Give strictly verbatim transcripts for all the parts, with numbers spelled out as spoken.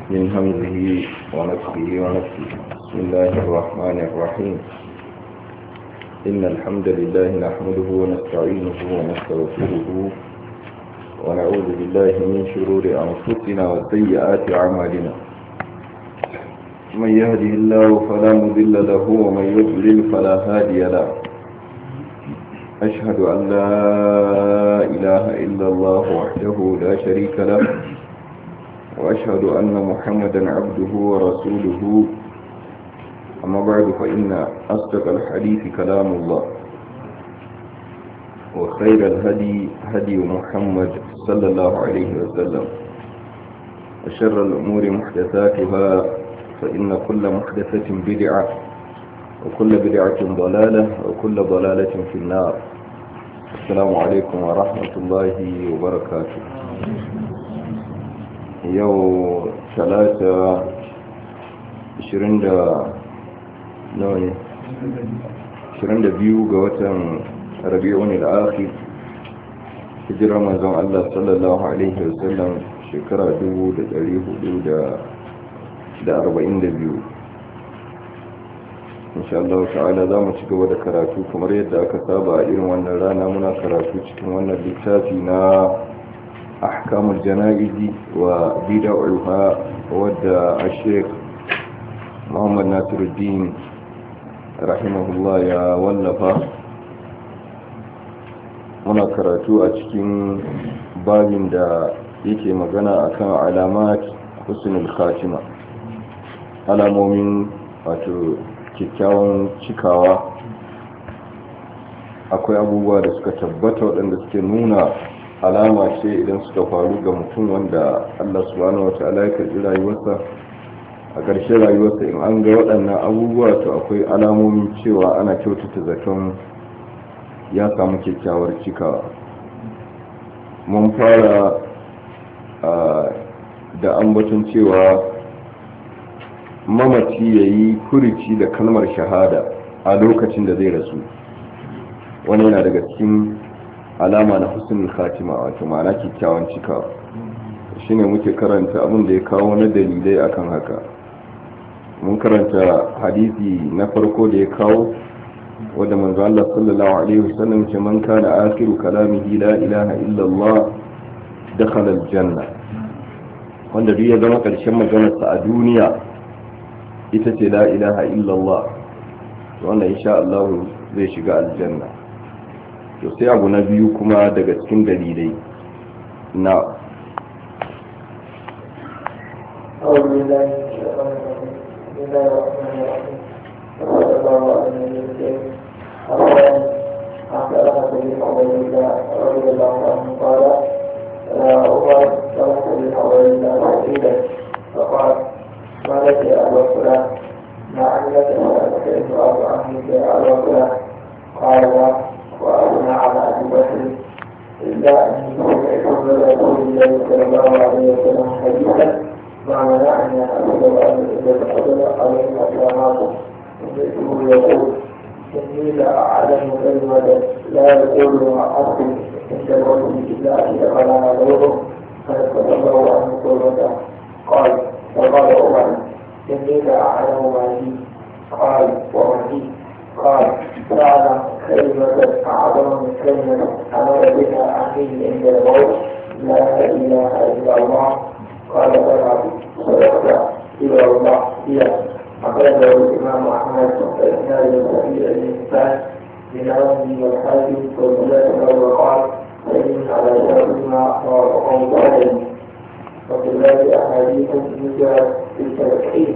من همزه ونفخه ونفخه. بسم الله الرحمن الرحيم. إن الحمد لله نحمده ونستعينه ونستغفره ونعوذ بالله من شرور أنفسنا وسيئات أعمالنا. من يهده الله فلا مضل له ومن يضلل فلا هادي له. أشهد أن لا إله إلا الله وحده لا شريك له، وأشهد أن محمدا عبده ورسوله. أما بعد، فإن أصدق الحديث كلام الله، وخير الهدي هدي محمد صلى الله عليه وسلم، وشر الأمور محدثاتها، فإن كل محدثة بدعة، وكل بدعة ضلالة، وكل ضلالة في النار. السلام عليكم ورحمة الله وبركاته. يوم ثلاثة عشرين نوني عشرين بيو قوة ربيع الآخر هجرة رمضان الله صلى الله عليه وسلم شكرا دو دا تاريخ دو دا دا أربعين بيو. insha Allah ta'ala za mu ci gaba da karatu kamar yadda aka saba a irin wannan rana. Muna karatu cikin wannan littafi na ahkamul jana'izi wa bid'uha, wadda Sheikh Muhammad Nasiruddin rahimahullah ya wallafa. Muna karatu a cikin babin da yake magana akan alamat husnul khatima, alamomin wato kyakkyawan cikawa. Akwai abubuwa da suka tabbata waɗanda suke nuna alama ce idan suka faru ga mutum wanda Allah subhanahu wata'ala ya karɓi rayuwarsa. A ƙarshen rayuwarsa in an ga waɗannan abubuwa, to akwai alamomin cewa ana kyautata zaton ya samu kyakkyawar cikawa. Mun fara da ambaton cewa mamaci ya yi furici da kalmar shahada a lokacin da zai rasu. Wani yana daga cikin alama na husnul khatima, wato ma'ana kyakkyawan cikawa. Shine muke karanta abin da ya kawo na dalilai akan haka. Mun karanta hadisi na farko da ya kawo, wanda manzo Allah sallallahu alaihi wasallam ce, man kana akhiru kalamihi la ilaha illa Allah dakhala aljanna. Wanda duk ya zama karshen maganarsa a duniya ita ce la ilaha illallah, wannan insha Allah zai shiga aljanna. To sai abu na biyu kuma daga cikin dalilai na ما لك يا أبا فلان؟ ما عملك سألك إن أبو عمك يا أبا فلان؟ قال لا، وأبنى على أبي بكر، إلا أني سمعت من رسول الله صلى الله عليه وسلم حديثا ما منعني أن أسأل أن إذا تقبل عليه أسلامكم. سمعته يقول إني لا أعلم كلمة لا يقولها أصل عند الرسول إلا أن يقلها غيره فنتبلغ عنه قوته. قال فقال عمر إني لا أعلم ما لي. قال وما لي؟ قال تعلم كلمة أعظم من كلمة أمر بها أخيه عند الموت، لا إله إلا الله. قال فقال صدقت إلى الله هي. أخرجه الإمام أحمد وإسناد سبيل الإنسان بنومه والحاكم والبلاد وقال سلم على شرطهما وقوم عليه. وفي ذلك أحاديث يوجد في التوحيد.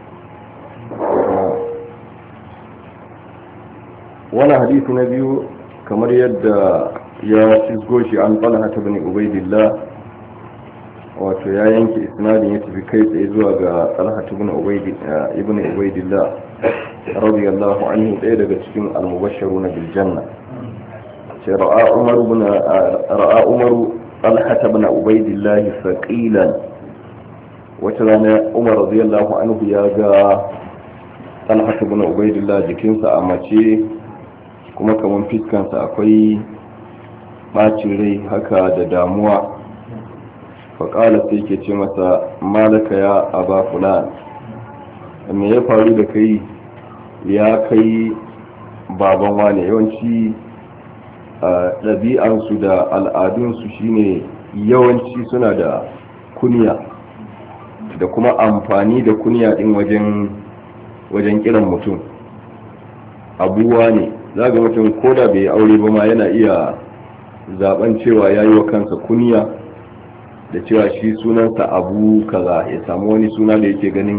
وانا حديث نبي كما يد يا شيخوشي عن طلحة بن عبيد الله، wato ya yanke isnadin ya tafi kai tsaye zuwa ga Talha ibn Ubayd ibn Ubaydillah radiyallahu anhu, ɗaya daga cikin al-mubashshiruna bil janna. sai ra'a Umar ibn ra'a Umar Talha ibn Ubaydillah faqilan. wata rana Umar radiyallahu anhu ya ga Talha ibn Ubaydillah jikinsa a mace, kuma kaman fiskansa akwai bacin rai haka da damuwa. faƙala sai ke ce masa malaka ya aba fulan, me ya faru da kai ya kai baban wane. Yawanci ɗabi'ansu da al'adunsu shine yawanci suna da kunya da kuma amfani da kunya din wajen wajen kiran mutum. Abuwa ne za ga mutum ko da bai aure ba ma yana iya zaben cewa ya yi wa kansa kunya da cewa shi sunansa abu kaza, ya samu wani suna da yake ganin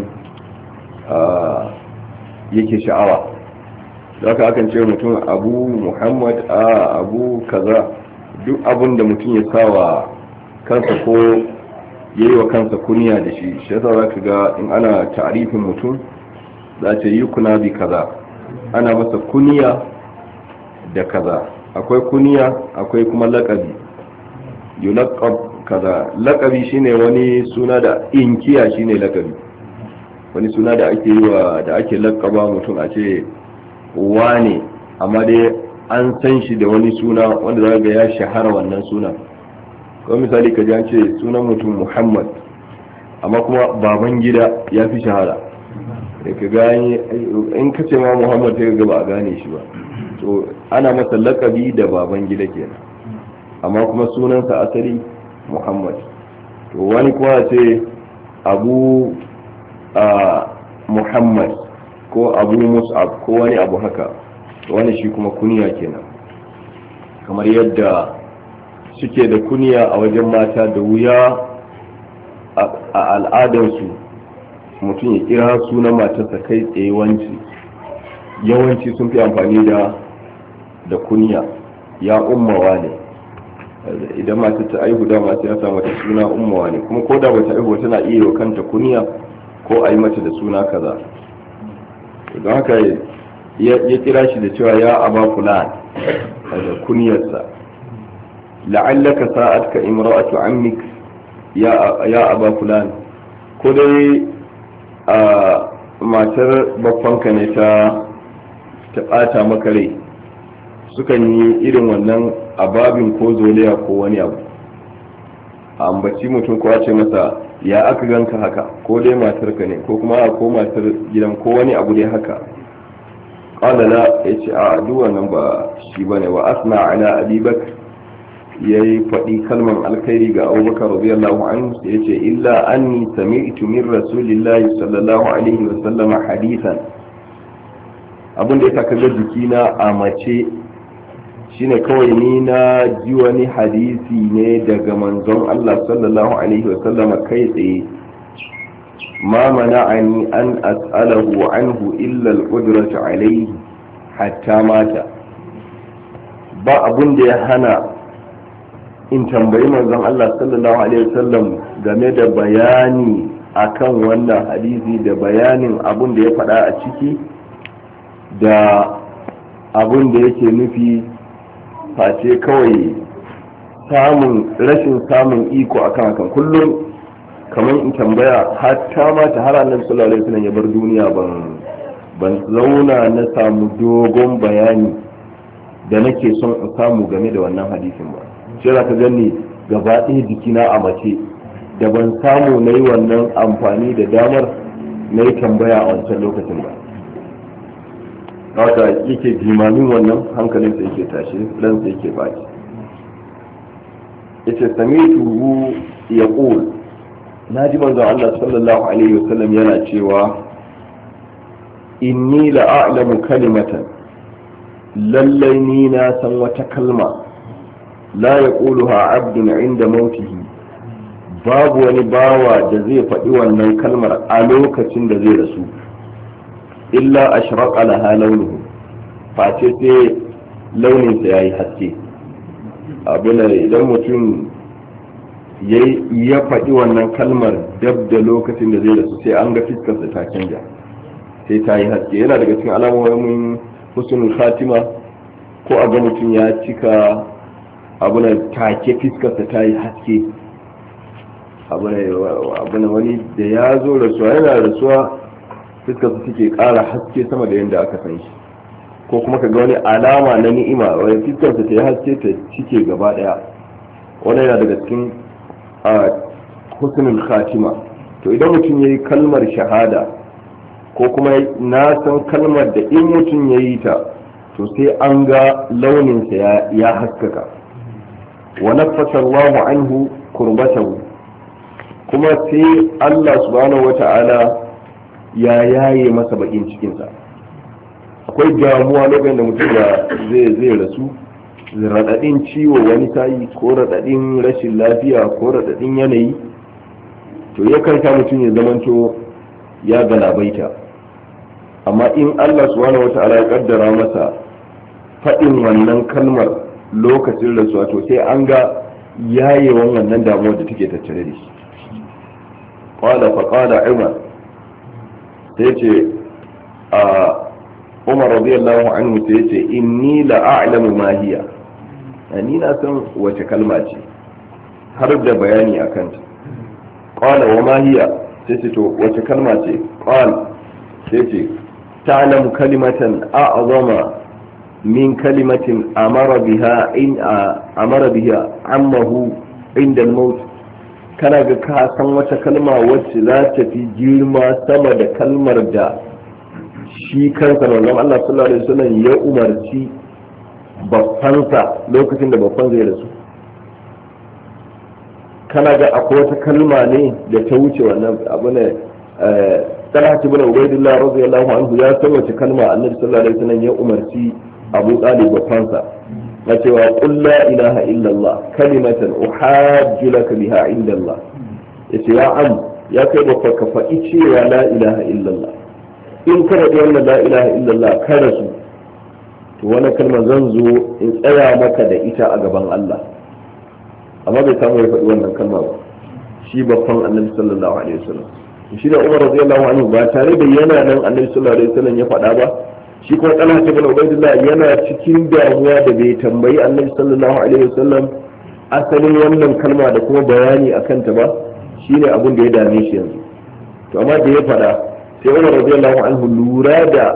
yake sha'awa. da haka akan ce mutum abu muhammad a abu kaza, duk abin da mutum ya sawa kansa ko ya yi wa kansa kunya da shi. shi yasa za ka ga in ana ta'arifin mutum za ta yi kuna bi kaza, ana masa kunya da kaza. akwai kunya akwai kuma laƙabi. yulaqab kaza, laƙabi shine wani suna da inkiya shine laƙabi, wani suna da ake yi wa da ake laƙaba mutum a ce wane, amma dai an san shi da wani suna wanda za ga ya shahara wannan suna. kuma misali ka ji an ce sunan mutum muhammad, amma kuma baban gida ya fi shahara. da ka gani in ka ce ma muhammad sai ga ba a gane shi ba, to ana masa lakabi da baban gida kenan, amma kuma sunansa asali muhammad. to wani kuma ce abu a muhammad ko abu mus'ab ko wani abu haka, wani shi kuma kunya kenan. kamar yadda suke da kunya a wajen mata, da wuya a al'adarsu mutum ya kira sunan matarsa kai tsaye. wanci yawanci sun fi amfani da da kunya, ya ummawa ne. idan matar ta aihu da masu ya samu ta suna ummawa ne, kuma ko da bata aihu tana iya wa kanta kunya ko a yi mata da suna kaza. don haka ya kira shi da cewa ya aba fulan da kunyarsa. la'allaka sa'atka imra'atu ammik ya ya aba fulan, ko dai a matar babbanka ne ta ta bata maka rai. sukan yi irin wannan ababin ko zoliya ko wani abu, a ambaci mutum ko ce masa ya aka ganka haka, ko dai matarka ne ko kuma ko matar gidan ko wani abu dai haka. qala la, yace a duk wannan ba shi bane. wa asna ala abi bakr, yayi fadi kalman alkhairi ga abubakar radiyallahu anhu, yace illa anni sami'tu min rasulillahi sallallahu alaihi wa sallam hadithan. abin da ya saka ga jikina a mace shine kawai ni na ji wani hadisi ne daga manzon Allah sallallahu alaihi wa sallam kai tsaye. ma mana'ani an as'alahu anhu illa al-qudratu alayhi hatta mata. ba abun da ya hana in tambayi manzon Allah sallallahu alaihi wa sallam game da bayani akan wannan hadisi, da bayanin abun da ya faɗa a ciki, da abun da yake nufi, face kawai samun rashin samun iko akan hakan. kullum kamar in tambaya hatta ma ta har annabi sallallahu alaihi wasallam ya bar duniya, ban ban zauna na samu dogon bayani da nake son in samu game da wannan hadisin ba. sai za ka gani gaba ɗaya jikina a mace, da ban samu na yi wannan amfani da damar na yi tambaya a wancan lokacin ba. haka yake jimamin wannan, hankalinsa yake tashi, ransa yake baki. yace sami'tuhu yaqul, naji manzo Allah sallallahu alaihi wasallam yana cewa inni la'alamu kalimatan, lallai ni na san wata kalma la yaquluha 'abdun 'inda mautihi, babu wani bawa da zai faɗi wannan kalmar a lokacin da zai rasu, illa ashraqa laha launuhu, face sai launinsa yayi haske. abin idan mutum ya faɗi wannan kalmar dab da lokacin da zai rasu, sai an ga fiskarsa ta canja, sai ta yi haske. yana daga cikin alamomin husnul khatima, ko a ga mutum ya cika abin take fiskarsa ta yi haske. abin wani da ya zo rasuwa, yana rasuwa fiskarsa take ƙara haske sama da yadda aka san shi. ko kuma ka ga wani alama na ni'ima, wani fiskarsa ta yi haske ta cike gaba ɗaya. wani yana daga cikin husnul khatima. to idan mutum yayi kalmar shahada ko kuma na san kalmar da in mutum yayi ta to sai an ga launin sa ya haskaka. wa nafasa Allahu anhu kurbatahu, kuma sai Allah subhanahu wata'ala ya yaye masa bakin cikinsa. akwai damuwa lokacin da mutum zai zai rasu, raɗaɗin ciwo wani tayi ko raɗaɗin rashin lafiya ko raɗaɗin yanayi, to ya karta mutum ya zamanto ya galabaita. amma in Allah subhanahu wata'ala ya kaddara masa faɗin wannan kalmar lokacin rasuwa, to sai an ga yayewan wannan damuwar da take tattare da shi. qala fa qala umar, sai ce a umar radiyallahu anhu sai ce inni la a'lamu ma hiya, ni na san wace kalma ce har da bayani akan ta. qala wa ma hiya, sai ce to wace kalma ce? qala, sai ce ta'lamu kalimatan a'zama min kalimatin amara biha in amara biha ammahu inda al-maut. kana ga ka san wata kalma wacce za ta fi girma sama da kalmar da shi kansa manzon Allah sallallahu alaihi wasallam ya umarci babbansa lokacin da babban zai rasu? kana ga akwai wata kalma ne da ta wuce wannan abu ne? Talha ibn Ubaydillah radiyallahu anhu ya san wace kalma Annabi sallallahu alaihi wasallam ya umarci Abu Talib babbansa na cewa qul la ilaha illa Allah kalimatan uhajju laka biha inda Allah. yace ya am ya kai babba ka faɗi cewa la ilaha illa Allah, in ka faɗi wannan la ilaha illa Allah ka rasu, to wannan kalmar zan zo in tsaya maka da ita a gaban Allah. amma bai samu ya faɗi wannan kalma ba shi babban Annabi sallallahu alaihi wasallam. shi da Umar radiyallahu anhu ba tare da yana nan Annabi sallallahu alaihi wasallam ya faɗa ba, shi kuma Talha ibn Ubaydillah yana cikin damuwa da bai tambayi Annabi sallallahu alaihi wasallam asalin wannan kalma da kuma bayani akan ta ba, shine abin da ya dame shi yanzu. to amma da ya faɗa sai Umar radiyallahu anhu lura da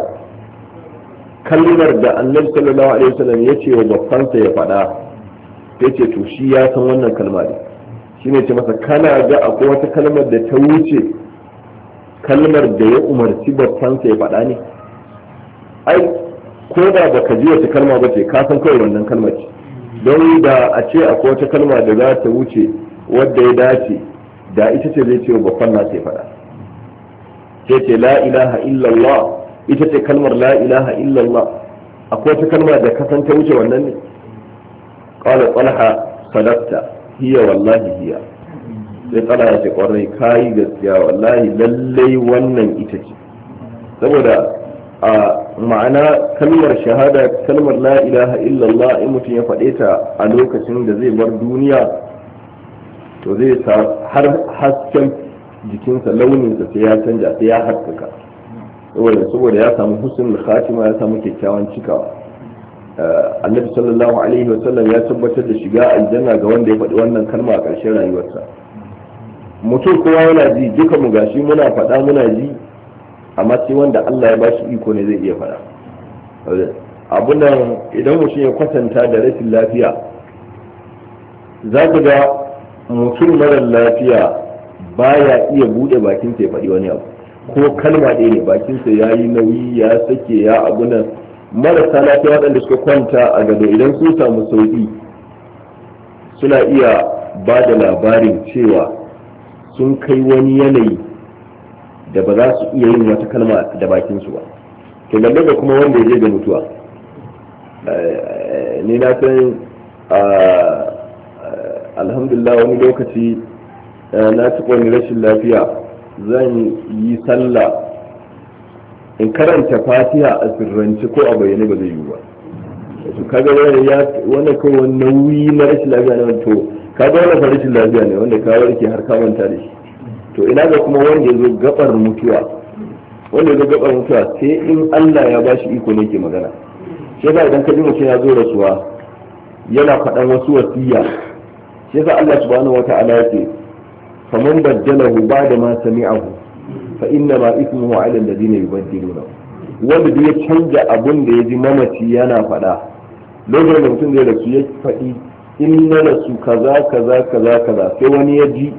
kalmar da Annabi sallallahu alaihi wasallam ya ce wa babbansa ya faɗa, sai ce to shi ya san wannan kalma ne. shine ce masa kana ga akwai wata kalmar da ta wuce kalmar da ya umarci babbansa ya faɗa ne? ai ko da baka ji wata kalma ba ce ka san kawai wannan kalmar ce. don da a ce akwai wata kalma da za ta wuce wadda ya dace da ita ce zai ce wa babban nasa ya faɗa. sai ce la ilaha illallah, ita ce kalmar la ilaha illallah. akwai wata kalma da ka san ta wuce wannan ne? qala talha sadaqta hiya wallahi hiya. sai talha ya ce kwarai kai gaskiya, wallahi lallai wannan ita ce. saboda a ma'ana kalmar shahada, kalmar la ilaha illallah, in mutum ya faɗe ta a lokacin da zai bar duniya, to zai sa har hasken jikinsa launinsa sai ya canja, sai ya haskaka, saboda saboda ya samu husnul khatima, ya samu kyakkyawan cikawa. Annabi sallallahu alaihi wasallam ya tabbatar da shiga aljanna ga wanda ya faɗi wannan kalma a ƙarshen rayuwarsa. mutum kowa yana ji, duka mu gashi muna faɗa muna ji, amma sai wanda Allah ya ba shi iko ne zai iya faɗa. abu nan idan mutum ya kwatanta da rashin lafiya, za ku ga mutum mara lafiya baya iya buɗe bakinsa ya faɗi wani abu, ko kalma ɗaya ne bakinsa ya yi nauyi ya sake ya abu nan. marasa lafiya waɗanda suka kwanta a gado idan sun samu sauƙi suna iya ba da labarin cewa sun kai wani yanayi da ba za su iya yin wata kalma da bakinsu ba. to lalle da kuma wanda ya je ga mutuwa, ni na san alhamdulillah wani lokaci na ci wani rashin lafiya, zan yi sallah in karanta fatiha a sirrance ko a bayyane ba zai yi ba. to kaga wani kawai nauyi na rashin lafiya ne, to kaga wani fa rashin lafiya ne wanda ka warke har ka manta da shi. to ina ga kuma wanda ya zo gabar mutuwa, wanda ya zo gabar mutuwa sai in Allah ya bashi iko ne ke magana. shi yasa idan ka ji mutum ya zo rasuwa yana faɗan wasu wasiya, shi yasa Allah subhanahu wata'ala ya ce faman baddalahu ba'da ma sami'ahu fa inna ma ismuhu 'ala alladhina yubaddiluna. wanda da ya canja abun da ya ji mamaci yana faɗa lokacin da mutum zai rasu ya faɗi in na rasu kaza kaza kaza kaza, sai wani ya ji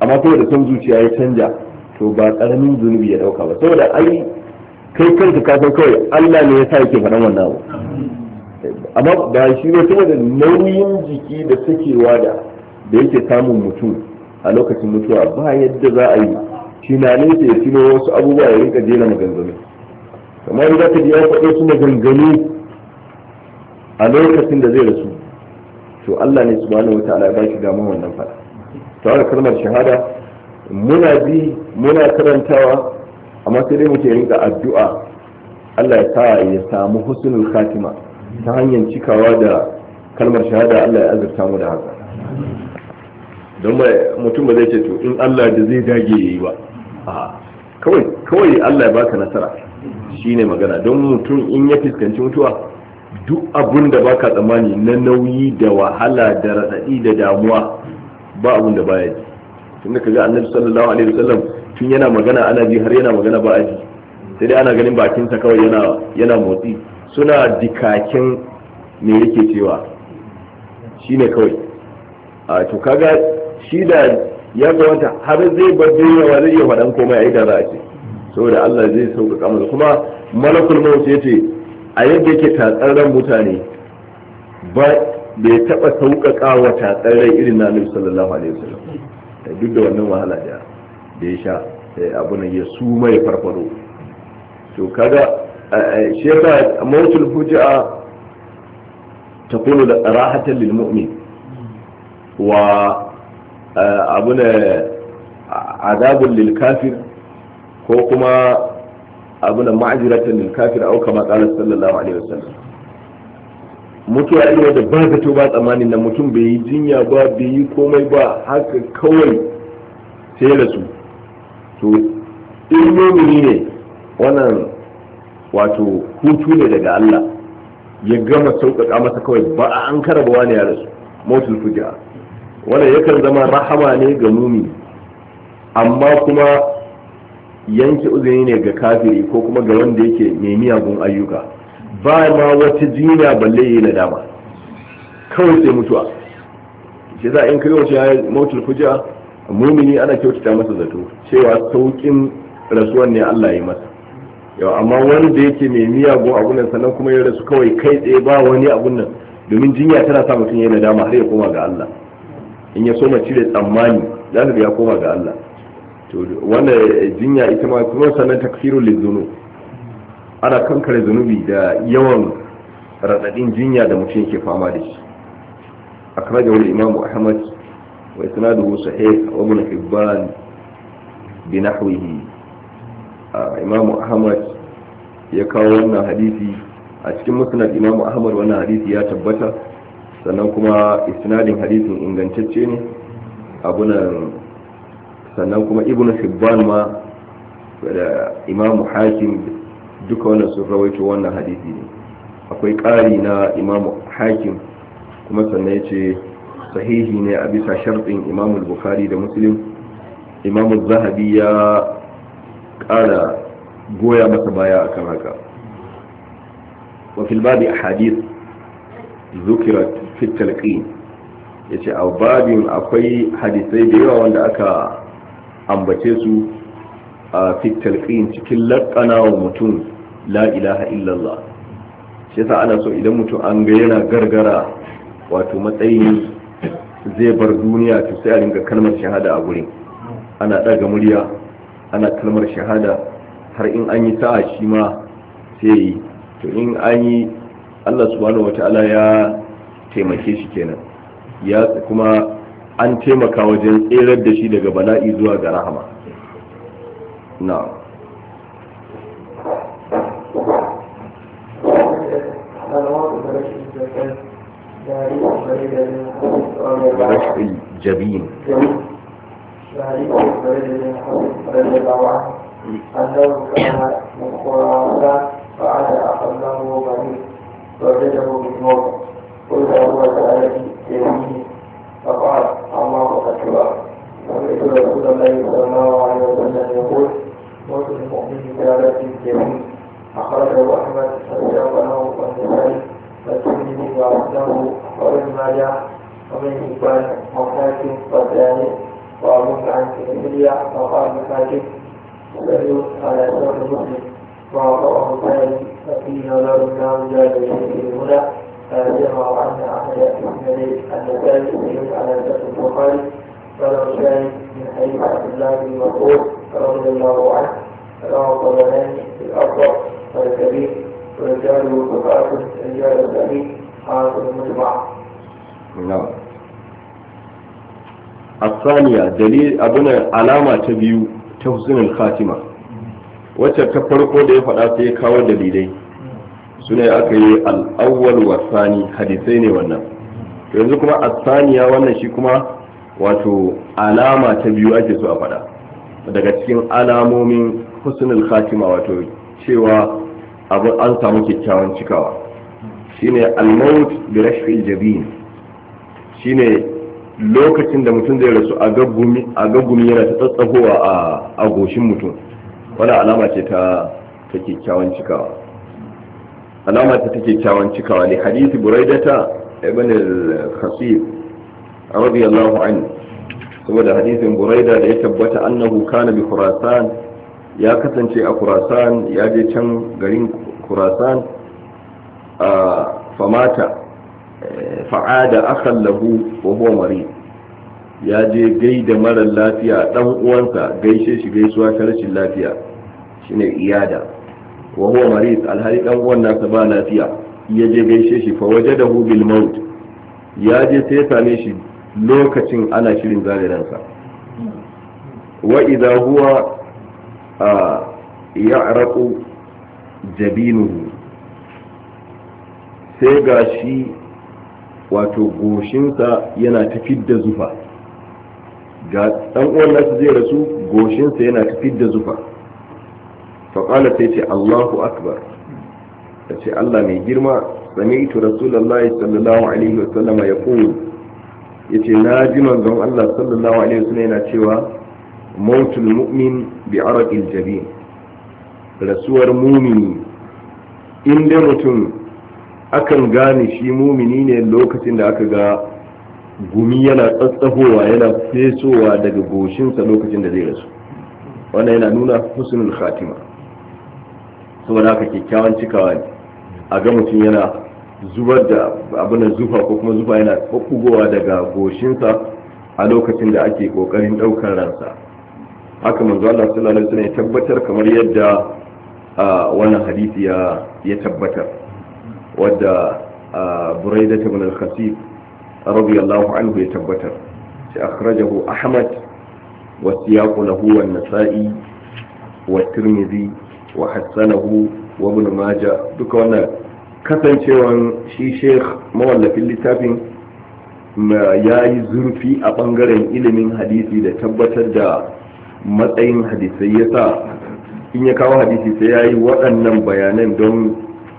amma saboda son zuciya ya canja to ba karamin zunubi ya dauka ba, saboda ai kai kanka ka san kawai Allah ne ya sa yake faɗan wannan abu, amma ba shi ne saboda nauyin jiki da sakewa da da yake samun mutum a lokacin mutuwa ba yadda za a yi tunanin sa ya tuno wasu abubuwa ya rinka jera maganganu, kamar yadda ka ji ya faɗo su maganganu a lokacin da zai rasu, to Allah ne subhanahu wataala ya ba shi damar wannan faɗa. To haka kalmar shahada muna bi muna karantawa, amma sai dai muke rinka addu'a Allah ya sa ya samu husnul khatima ta hanyar cikawa da kalmar shahada. Allah ya azurta mu da haka, don mutum ba zai ce to in Allah da zai dage yayi ba, a kawai kawai Allah ya baka nasara shine magana. Don mutum in ya fuskanci mutuwa duk abun da baka tsammani na nauyi da wahala da radadi da damuwa ba abun da baya ji. tunda kaga Annabi sallallahu alaihi wasallam tun yana magana ana ji har yana magana ba a ji, sai dai ana ganin bakinsa kawai yana yana motsi, suna dikakin me yake cewa shine kawai. a to kaga shi da ya kamata har zai bar duniya zai iya faɗan komai a idan za a ce, saboda Allah zai sauƙaƙa masa. Kuma malakul maut yace a yadda yake tatsar ran mutane ba bai taɓa sauƙaƙa wa tatsar rai irin na Annabi sallallahu alaihi wasallam, duk da wannan wahala da da ya sha abu nan ya su mai farfaro. to kaga shi yasa mautul fuji'a takunu rahatan lil mu'min wa abu ne adabun lil kafir, ko kuma abu ne ma'ajiratan lil kafir, au kama qala sallallahu alaihi wasallam. mutuwa irin da ba zato ba tsammanin nan, mutum bai yi jinya ba bai yi komai ba haka kawai sai da su. to in mumini ne wannan wato hutu ne daga Allah ya gama sauƙaƙa masa kawai ba a an karaba wani ya rasu. mautul fuji'a wannan yakan zama rahama ne ga mumini, amma kuma yanke uzuri ne ga kafiri ko kuma ga wanda yake mai miyagun ayyuka. ba ma wata jinya balle yi nadama, kawai sai mutuwa. shi za in kai wace ya mautul fuji'a mumini ana kyautata masa zato cewa saukin rasuwan ne Allah ya masa. yau amma wanda yake mai miyagun abun nan sannan kuma ya rasu kawai kai tsaye ba wani abun nan, domin jinya tana sa mutum ya nadama har ya koma ga Allah. in ya so ma cire tsammani za ya koma ga Allah. to wannan jinya ita ma kuma sannan takfirul lizunub, ana kankare zunubi da yawan radadin jinya da mutum yake fama da shi. akhrajahu al-imam Ahmad wa isnaduhu sahih wa ibn Hibban bi nahwihi. imam Ahmad ya kawo wannan hadisi a cikin musnad imam Ahmad. wannan hadisi ya tabbata, sannan kuma isnadin hadisin ingantacce ne abunan, sannan kuma ibn Hibban ma da imam Hakim duka wannan sun rawaito wannan hadisi ne. akwai ƙari na imam Hakim kuma sannan yace sahihi ne a bisa sharɗin imam Bukhari da Muslim. imam Zahabi ya ƙara goya masa baya akan haka. wa fil babi ahadith zukirat fi talqin, yace a babin akwai hadisai da yawa wanda aka ambace su a fi talqin cikin laƙana wa mutum la ilaha illallah. shi yasa ana so idan mutum an ga yana gargara wato matsayin zai bar duniya to sai a ringa kalmar shahada a gurin, ana ɗaga murya ana kalmar shahada har in an yi sa'a shi ma sai yi. to in an yi Allah subhanahu wata'ala ya taimake shi kenan, ya kuma an taimaka wajen tserar da shi daga bala'i zuwa ga rahama. na برشق الجبين أنه كان من خراسان فعاد أخذه غريب وجده بالموت قل هو سألت يمينه فقال الله أكبر. سمعت رسول الله صلى الله عليه وسلم يقول موت المؤمن سألت اليمين. أخرجه أحمد وساق له والنسائي والترمذي وأسلمه وابن ماجه ومن حبان وحاكم والثاني وأظن عن كلمية وقال الحاكم دليل على سبب مسلم وأعطاه الثاني ففيه نظر لا مجال به هنا فيجمع أن أحد النسائي يدل على سبب البخاري ولو شاهد من حديث عبد الله بن مسعود رضي الله عنه رواه الطبراني في الأصغر والكبير ورجاله ثقات رجال الصحيح حاصل المجمع. نعم. الثانية دليل أبنى علامة تبيو تحسن الخاتمة wacce ta farko da ya faɗa sai ya kawo dalilai su ne aka yi al'awwal wa sani hadisai ne wannan yanzu kuma asaniya wannan shi kuma wato alama ta biyu ake so a faɗa daga cikin alamomin husnul khatima wato cewa abu an samu kyakkyawan cikawa shine al-maut bi rashfil jabin shine lokacin da mutum zai rasu a gaggumi a gaggumi yana ta tsatsafowa a a goshin mutum wannan alama ce ta ta kyakkyawan cikawa alama ta kyakkyawan cikawa ne hadisi buraidata ibn al-khasib radiyallahu anhu saboda hadisin buraida da ya tabbata annahu kana bi khurasan ya kasance a khurasan ya je can garin khurasan a famata fa'ada akhan lahu wa huwa marid ya je gaida mara lafiya dan uwansa gaishe shi gaisuwa ta rashin lafiya shine iyada wa huwa marid alhali dan uwan nasa ba lafiya ya je gaishe shi fa wajadahu bil maut ya je sai ya same shi lokacin ana shirin zaliransa wa idha huwa ya'raqu jabinuhu sai gashi wato goshinsa yana tafid da zufa ga dan uwan nasu zai rasu goshinsa yana tafid da zufa fa qala sai ce Allahu akbar sai Allah mai girma sami'tu rasulullahi sallallahu alaihi wa sallam yaqul yace na ji manzon Allah sallallahu alaihi wa sallam yana cewa mautul mu'min bi araqil jabin rasuwar mumini inda mutum akan gane shi mumini ne lokacin da aka ga gumi yana tsatsahowa yana fesowa daga goshinsa lokacin da zai rasu wannan yana nuna husnul khatima saboda haka kyakkyawan cikawa ne a ga mutum yana zubar da abin zufa ko kuma zufa yana kokkugowa daga goshinsa a lokacin da ake kokarin daukar ransa haka manzo Allah sallallahu alaihi wasallam ya tabbatar kamar yadda wannan hadisi ya ya tabbatar wadda Buraidah ibn al-Khasib radiyallahu anhu ya tabbatar shi akhrajahu Ahmad wa siyaqu lahu wa an-Nasa'i wa Tirmidhi wa hasanahu wa Ibn Majah duka wannan kasancewan shi Sheikh mawallafin littafin ya yi zurfi a bangaren ilimin hadisi da tabbatar da matsayin hadisai yasa in ya kawo hadisi sai ya yi waɗannan bayanan don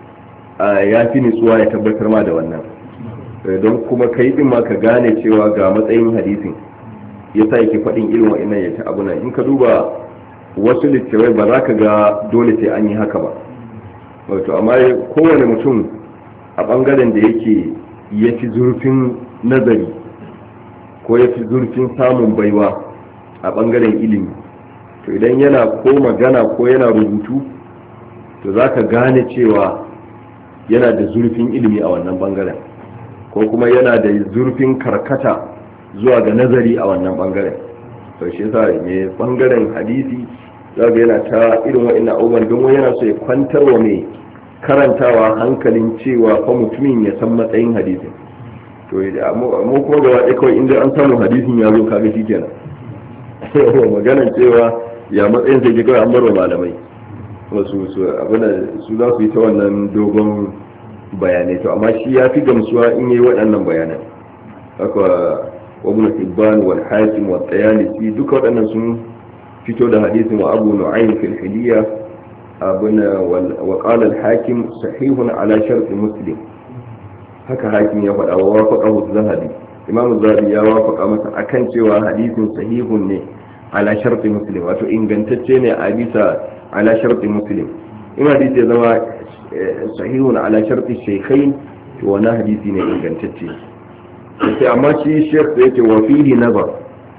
ya fi nutsuwa ya tabbatar ma da wannan don kuma kai din ma ka gane cewa ga matsayin hadisin ya sa yake faɗin irin wa'annan ya ta abu nan in ka duba wasu littattafai ba za ka ga dole sai an yi haka ba wato amma kowane mutum a ɓangaren da yake ya fi zurfin nazari ko ya fi zurfin samun baiwa a ɓangaren ilimi to idan yana ko magana ko yana rubutu to za ka gane cewa yana da zurfin ilimi a wannan bangaren ko kuma yana da zurfin karkata zuwa ga nazari a wannan bangaren to shi yasa ne bangaren hadisi za ga yana ta irin wa'annan abubuwan don yana so ya kwantar wa mai karantawa hankalin cewa fa mutumin ya san matsayin hadisin to mu kuma gaba ɗaya kawai inda an samu hadisin ya zo kaga shi kenan maganar cewa ya matsayin sai ke kawai an barwa malamai wasu su abin su za su yi ta wannan dogon bayanai to amma shi ya fi gamsuwa in yi waɗannan bayanan haka wabin tibban wal hakim wa tsayalisi duka waɗannan sun fito da hadisin wa abu nu'aym fil hiliya abuna wa qala al hakim sahihun ala shart muslim haka hakim ya faɗa wa wafaqahu zahabi imam zahabi ya wafaqa masa akan cewa hadisin sahihun ne ala shart muslim wato ingantacce ne a bisa ala shart muslim in hadisi ya zama sahihun ala shart shaykhain to wannan hadisi ne ingantacce sai amma shi sheikh sai yake wa fihi nazar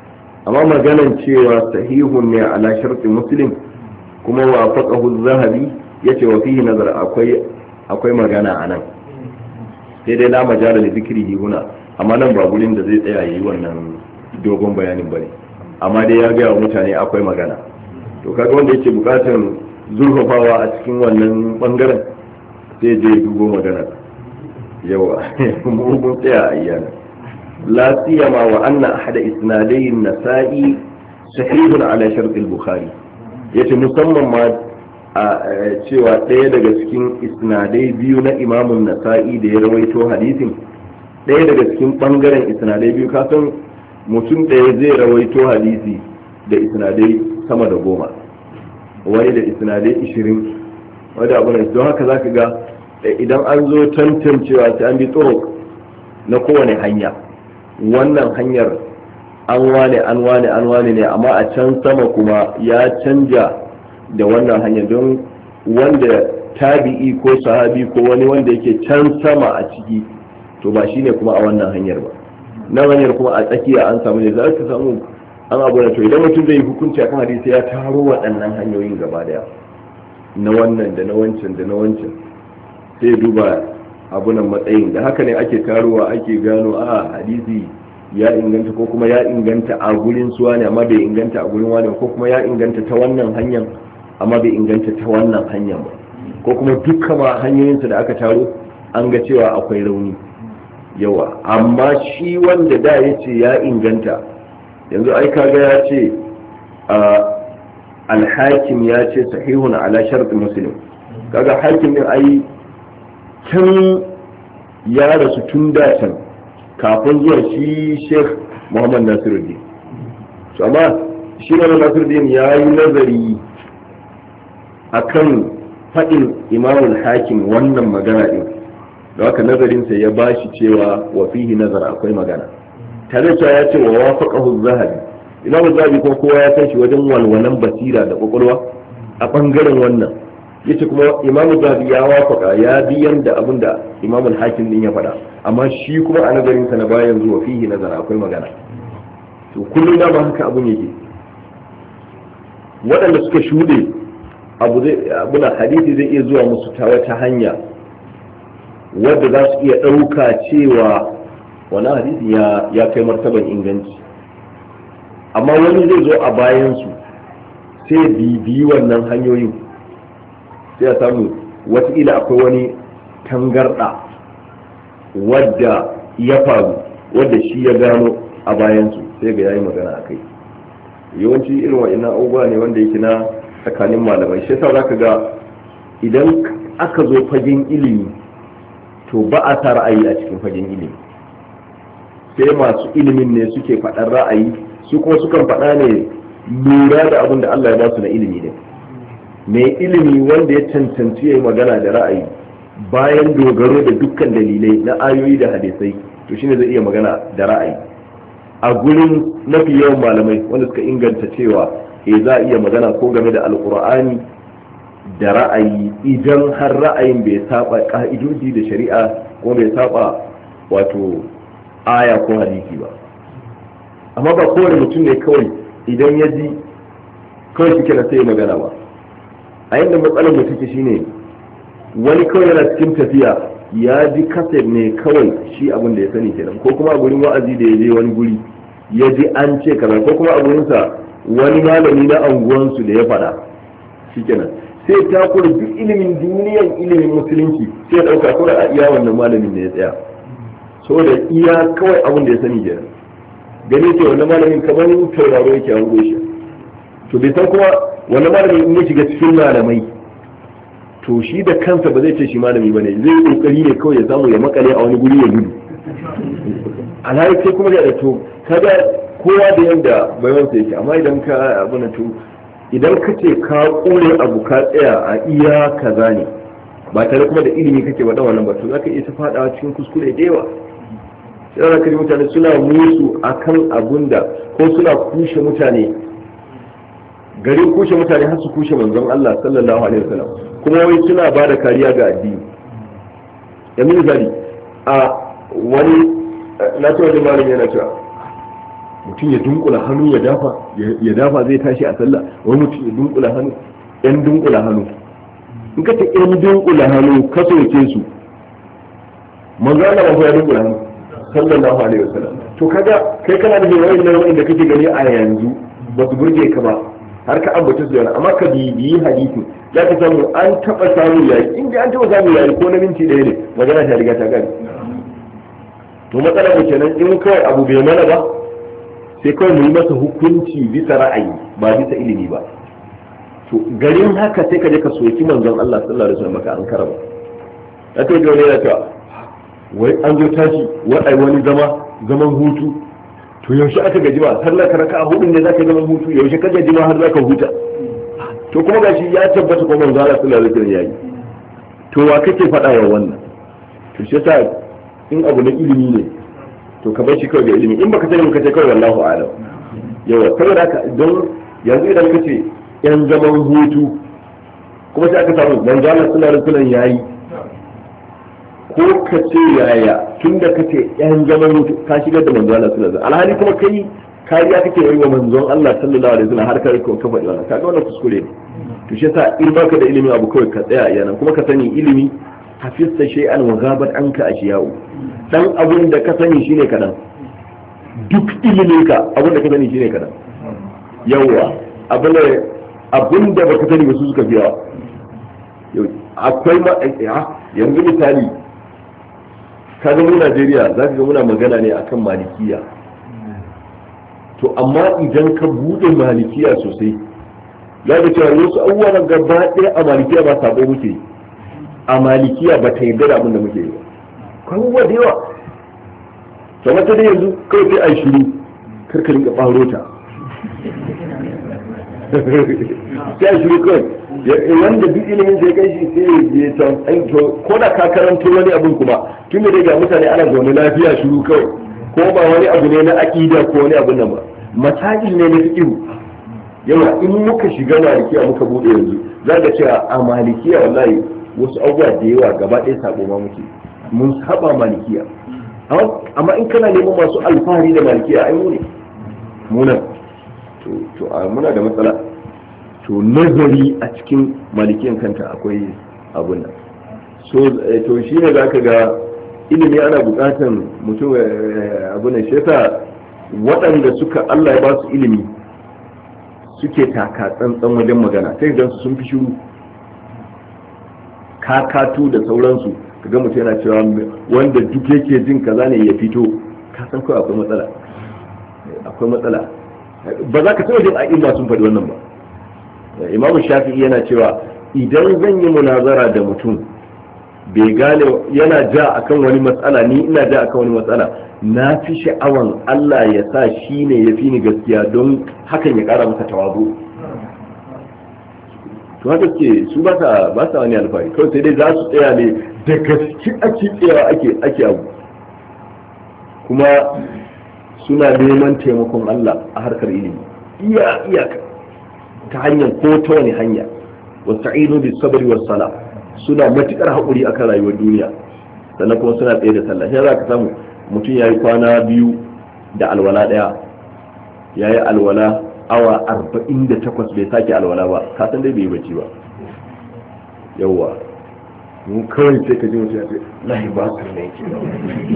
amma maganan cewa sahihun ne ala sharti muslim kuma wafaqahu az-zahabi yace wa fihi nazar akwai akwai magana anan sai dai la majala li zikrihi huna amma nan ba gurin da zai tsaya yi wannan dogon bayanin bane amma dai ya ga mutane akwai magana to kaga wanda yake bukatar zurfafawa a cikin wannan bangaren sai je dubo magana yawa mun tsaya a iyana la siyama wa anna ahada isnadai an-nasa'i sahihun ala shart al-bukhari yace musamman ma a cewa ɗaya daga cikin isnadai biyu na imamun nasa'i da ya rawaito hadisin ɗaya daga cikin ɓangaren isnadai biyu kasan mutum ɗaya zai rawaito hadisi da isnadai sama da goma wani da isnadai ishirin wadda abu ne don haka za ka ga idan an zo tantancewa sai an bi tsoro na kowane hanya wannan hanyar an wane an wane an wane ne amma a can sama kuma ya canja da wannan hanyar don wanda tabi'i ko sahabi ko wani wanda yake can sama a ciki to ba shine kuma a wannan hanyar ba na hanyar kuma a tsakiya an samu ne za ka samu an abu da to idan mutum zai yi hukunci akan hadisi ya taro waɗannan hanyoyin gaba daya na wannan da na wancan da na wancan sai duba abunan matsayin da haka ne ake tarowa ake gano a hadisi ya inganta ko kuma ya inganta a gurin suwa ne amma bai inganta a gurin wani ko kuma ya inganta ta wannan hanyar amma bai inganta ta wannan hanyar ba ko kuma dukkan ma hanyoyinsa da aka taro an ga cewa akwai rauni yawa amma shi wanda da ya ce ya inganta yanzu ai kaga ya ce alhakim ya ce sahihun ala sharti muslim kaga hakim din ai can ya rasu tun da can kafin zuwa shi sheikh muhammad nasiruddin to amma shi ne nasiruddin ya yi nazari akan faɗin imamul hakim wannan magana ɗin da haka nazarinsa ya ba shi cewa wa fihi nazar akwai magana tare da ya ce wa wafaqahu zahabi imamu zahabi kuma kowa ya san shi wajen walwalan basira da kwakwalwa a bangaren wannan yace kuma imamu zahabi ya wafaka ya bi yanda abin da imamul hakim din ya faɗa amma shi kuma a nazarinsa na bayan zuwa fihi nazar akwai magana to kullum da ba haka abun yake waɗanda suka shuɗe abu zai abuna hadisi zai iya zuwa musu ta wata hanya wadda za su iya ɗauka cewa wani hadisi ya, ya kai martaban inganci amma wani zai zo a bayansu sai bibiyi wannan hanyoyin sai a samu wataƙila akwai wani tangarɗa wadda ya faru wadda shi ya gano a bayansu sai ga yayi magana a kai yawanci irin wa'ina abubuwa ne wanda yake na tsakanin malamai shi yasa zaka ga idan aka zo fagen ilimi to ba a sa ra'ayi a cikin fagen ilimi sai masu ilimin ne suke faɗar ra'ayi su kuma sukan faɗa ne lura da abin da Allah ya ba su na ilimi ne mai ilimi wanda ya cancanci ya yi magana da ra'ayi bayan dogaro da dukkan dalilai na ayoyi da hadisai to shine zai iya magana da ra'ayi a gurin mafi yawan malamai wanda suka inganta cewa eh za a iya magana ko game da alkur'ani da ra'ayi idan har ra'ayin bai saba ka'idoji da shari'a ko bai saba wato aya ko hadisi ba amma ba kowane mutum ne kawai idan ya ji kawai shi kenan sai ya magana ba a yadda matsalar mu take shine wani kawai yana cikin tafiya ya ji kaset ne kawai shi abin da ya sani kenan ko kuma a gurin wa'azi da ya je wani guri ya ji an ce kaza ko kuma a gurinsa wani malami na anguwansu da ya faɗa shikenan sai ta kula duk ilimin duniyan ilimin musulunci sai ya ɗauka kawai a iya wannan malamin da ya tsaya saboda iya kawai abin da ya sani kenan gane ce wannan malamin kamar tauraro yake hango shi to bai san kuma wannan malamin in ya shiga cikin malamai to shi da kansa ba zai ce shi malami bane zai kokari ne kawai ya samu ya makale a wani guri ya gudu alhali sai kuma da to kaga kowa da yanda bayansa yake amma idan ka abu na to idan ka ce ka kore abu ka tsaya a iya kaza ne ba tare kuma da ilimi kake faɗa wannan ba to zaka iya ta faɗawa cikin kuskure da yawa sai zaka ji mutane suna musu akan abun da ko suna kushe mutane garin kushe mutane har su kushe manzon Allah sallallahu alaihi wasallam kuma wai suna ba da kariya ga addini yanzu misali a wani na ce wani malami yana cewa mutum ya dunkula hannu ya dafa ya dafa zai tashi a sallah, wani mutum ya dunkula hannu, yan dunkula hannu. In ka ce yan dunkula hannu ka soke su, manzo Allah ba ya dunkula hannu sallallahu alaihi wasallam. To kaga kai kana da wayannan wanda kake gani a yanzu ba su burge ka ba har ka ambata su yana, amma ka bibiyi hadisi za ka samu an taba samu yayi, inda an taba samu yayi ko na minti ɗaya ne magana ta riga ta gani. To matsala mu kenan in kawai abu bai mana ba sai kawai mu yi masa hukunci bisa ra'ayi ba bisa ilimi ba. To garin haka sai ka je ka soki manzon Allah sallallahu alaihi wasallam ka an karaba. Ya kai dole ya ta wai an zo tashi wai wani zama zaman hutu, to yaushe aka gaji ba sallar ka raka hudun ne zaka zaman hutu, yaushe ka gaji ma har zaka huta. To kuma gashi ya tabbata ko manzon Allah sallallahu alaihi wasallam yayi. To wa kake faɗa wa wannan? To shi yasa in abu na ilimi ne to ka bar shi kawai da ilimi, in baka sani ka ce kawai wallahu a'lam. Yawa saboda haka don yanzu idan ka ce yan zaman hutu kuma sai aka samu manzo Allah sallallahu alaihi wasallam yayi, ko ka ce yaya tunda ka ce yan zaman hutu ka shigar da manzo Allah sallallahu alaihi wasallam, alhali kuma kai kariya kake yi wa manzon Allah sallallahu alaihi wasallam har kai ko ka faɗi wannan, kaga wannan kuskure ne. To shi yasa in baka da ilimin abu kawai ka tsaya yana, kuma ka sani ilimi hafizta shay'an wa ghabat anka ashiya'u, dan abin da ka sani shine kadan, duk ilimin ka abin da ka sani shine kadan. Yawa abin da abin da baka sani ba su suka fi yawa. Akwai ma yanzu misali kaga mu Najeriya za ka ga muna magana ne akan malikiya, to amma idan ka bude malikiya sosai za ka cewa wasu abubuwa gaba ɗaya a malikiya ba sabo muke, a malikiya ba ta yarda da abin da muke yi ba, abubuwa da yawa. to mata da yanzu kawai sai a yi shiru karkarin ka ɓaro ta sai a shiru kawai wanda duk ilimin da ya kai shi sai ya san to ko da ka karanto wani abin kuma tun da dai ga mutane ana zaune lafiya shiru kawai, ko ba wani abu ne na aqida ko wani abin nan ba, masail ne na fiqh. Yawa in muka shiga malikiya muka bude yanzu za ka cewa a malikiya wallahi wasu abubuwa da yawa gaba ɗaya sabo ma muke, mun saba malikiya. Amma in kana neman masu alfahari da malikiya ai mu ne munan to to muna da matsala. To nazari a cikin malikiyan kanta akwai abun nan, so to shi ne za ka ga ilimi ana bukatan mutum abun nan. Shi yasa waɗanda suka Allah ya ba su ilimi suke taka tsantsan wajen magana, sai gan su sun fi shiru kakatu da sauransu. Kaga mutum yana cewa wanda duk yake jin kaza ne ya fito, ka san kawai akwai matsala, akwai matsala. Ba za ka taɓa jin a'imma sun faɗi wannan ba. Imamu Shafi'i yana cewa idan zan yi munazara da mutum bai gane yana ja akan wani matsala, ni ina ja akan wani matsala, na fi sha'awan Allah ya sa shi ne ya fi ni gaskiya don hakan ya ƙara masa tawazu. To haka ke su ba sa ba sa wani alfahari, kawai sai dai za su tsaya ne da gaske ake tsayawa ake ake abu, kuma suna neman taimakon Allah a harkar ilimi iya iyaka ta hanyar ko ta wani hanya. Wasta'inu bis sabri was sala, suna matukar haƙuri akan rayuwar duniya, sannan kuma suna tsaye da sallah. Sai za ka samu mutum yayi kwana biyu da alwala daya, yayi alwala awa arba'in da takwas bai sake alwala ba, ka san dai bai yi bacci ba. Yawwa mun kawai sai ka ji mutum ya ce lahi basir ne yake da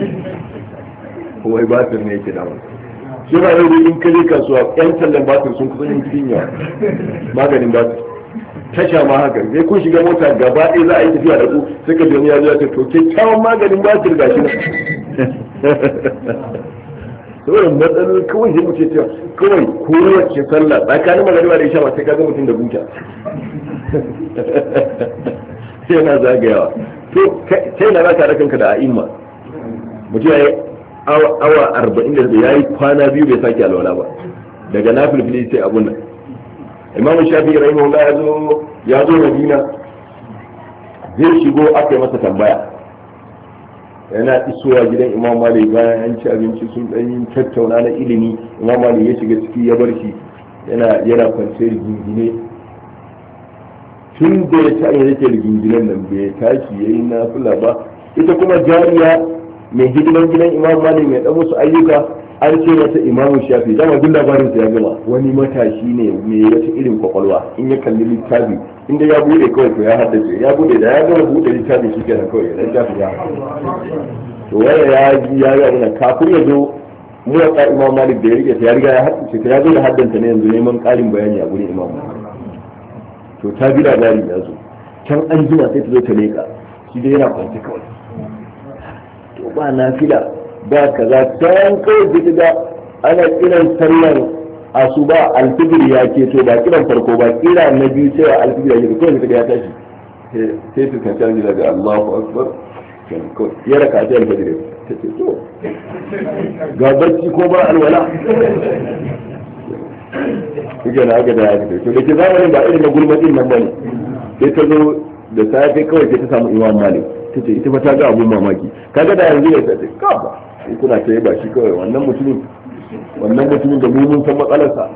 wai basir ne yake da wani shi ba zai in kaje kasuwa yan tallan basir sun kusa yin cikin yawa maganin basir. Tasha ma haka sai kun shiga mota gaba ɗaya za a yi tafiya da ku sai ka ji ya zo ya ce to kyakkyawan maganin basir gashi na saboda matsalolin kawai sai mutum cewa kawai kowace sallah tsakanin magariba da isha ma sai ka ga mutum da buta yana zagayawa. To sai na zaka kanka da a'imma, mutum ya yi awa arba'in da ya yi kwana biyu bai sake alwala ba, daga nafilfili sai abun nan. Imamu Shafi'i rahimahullah ya zo ya zo Madina, zai shigo aka yi masa tambaya, yana isowa gidan Imam Malik bayan an ci abinci sun dan yin tattauna na ilimi. Imam Malik ya shiga ciki ya bar shi yana yana kwance rigingine, tun da ya ci an yake riginginen nan bai tashi yayi nafila ba. Ita kuma jariya mai hidiman gidan Imam Malik mai dan musu ayyuka an ce masa imamu shafi dama duk labarin sa ya gama wani matashi ne mai wata irin kwakwalwa in ya kalli littafi inda ya bude kawai to ya haddace ya bude da ya gama bude littafi shi kenan kawai dan shafi ya to waya ya ya ya ina kafin ya zo mu ya imam malik da ya rike ya riga ya haddace ta ya zo da haddanta ne yanzu neman karin bayani a gurin imam to ta bi labari ya zo can an jima sai ta zo ta leka shi dai yana kwance kawai to ba nafila ba kaza can kawai da ana kiran sallar asuba alfijir ya ke to ba kiran farko ba kira na biyu cewa alfijir ya ke kawai ya tashi sai su kan canji daga Allahu akbar ya raka ta alfijir ta ce to ga barci ko ba alwala kuke na aka da ya fito to da ke zamanin ba irin na gulmatin nan bane sai ta zo da safe kawai sai ta samu imam malik ta ce ita ba ta ga abun mamaki kaga da yanzu ne ta ce ka ba kuna ta yi ba shi kawai wannan mutumin wannan mutumin da mun san matsalarsa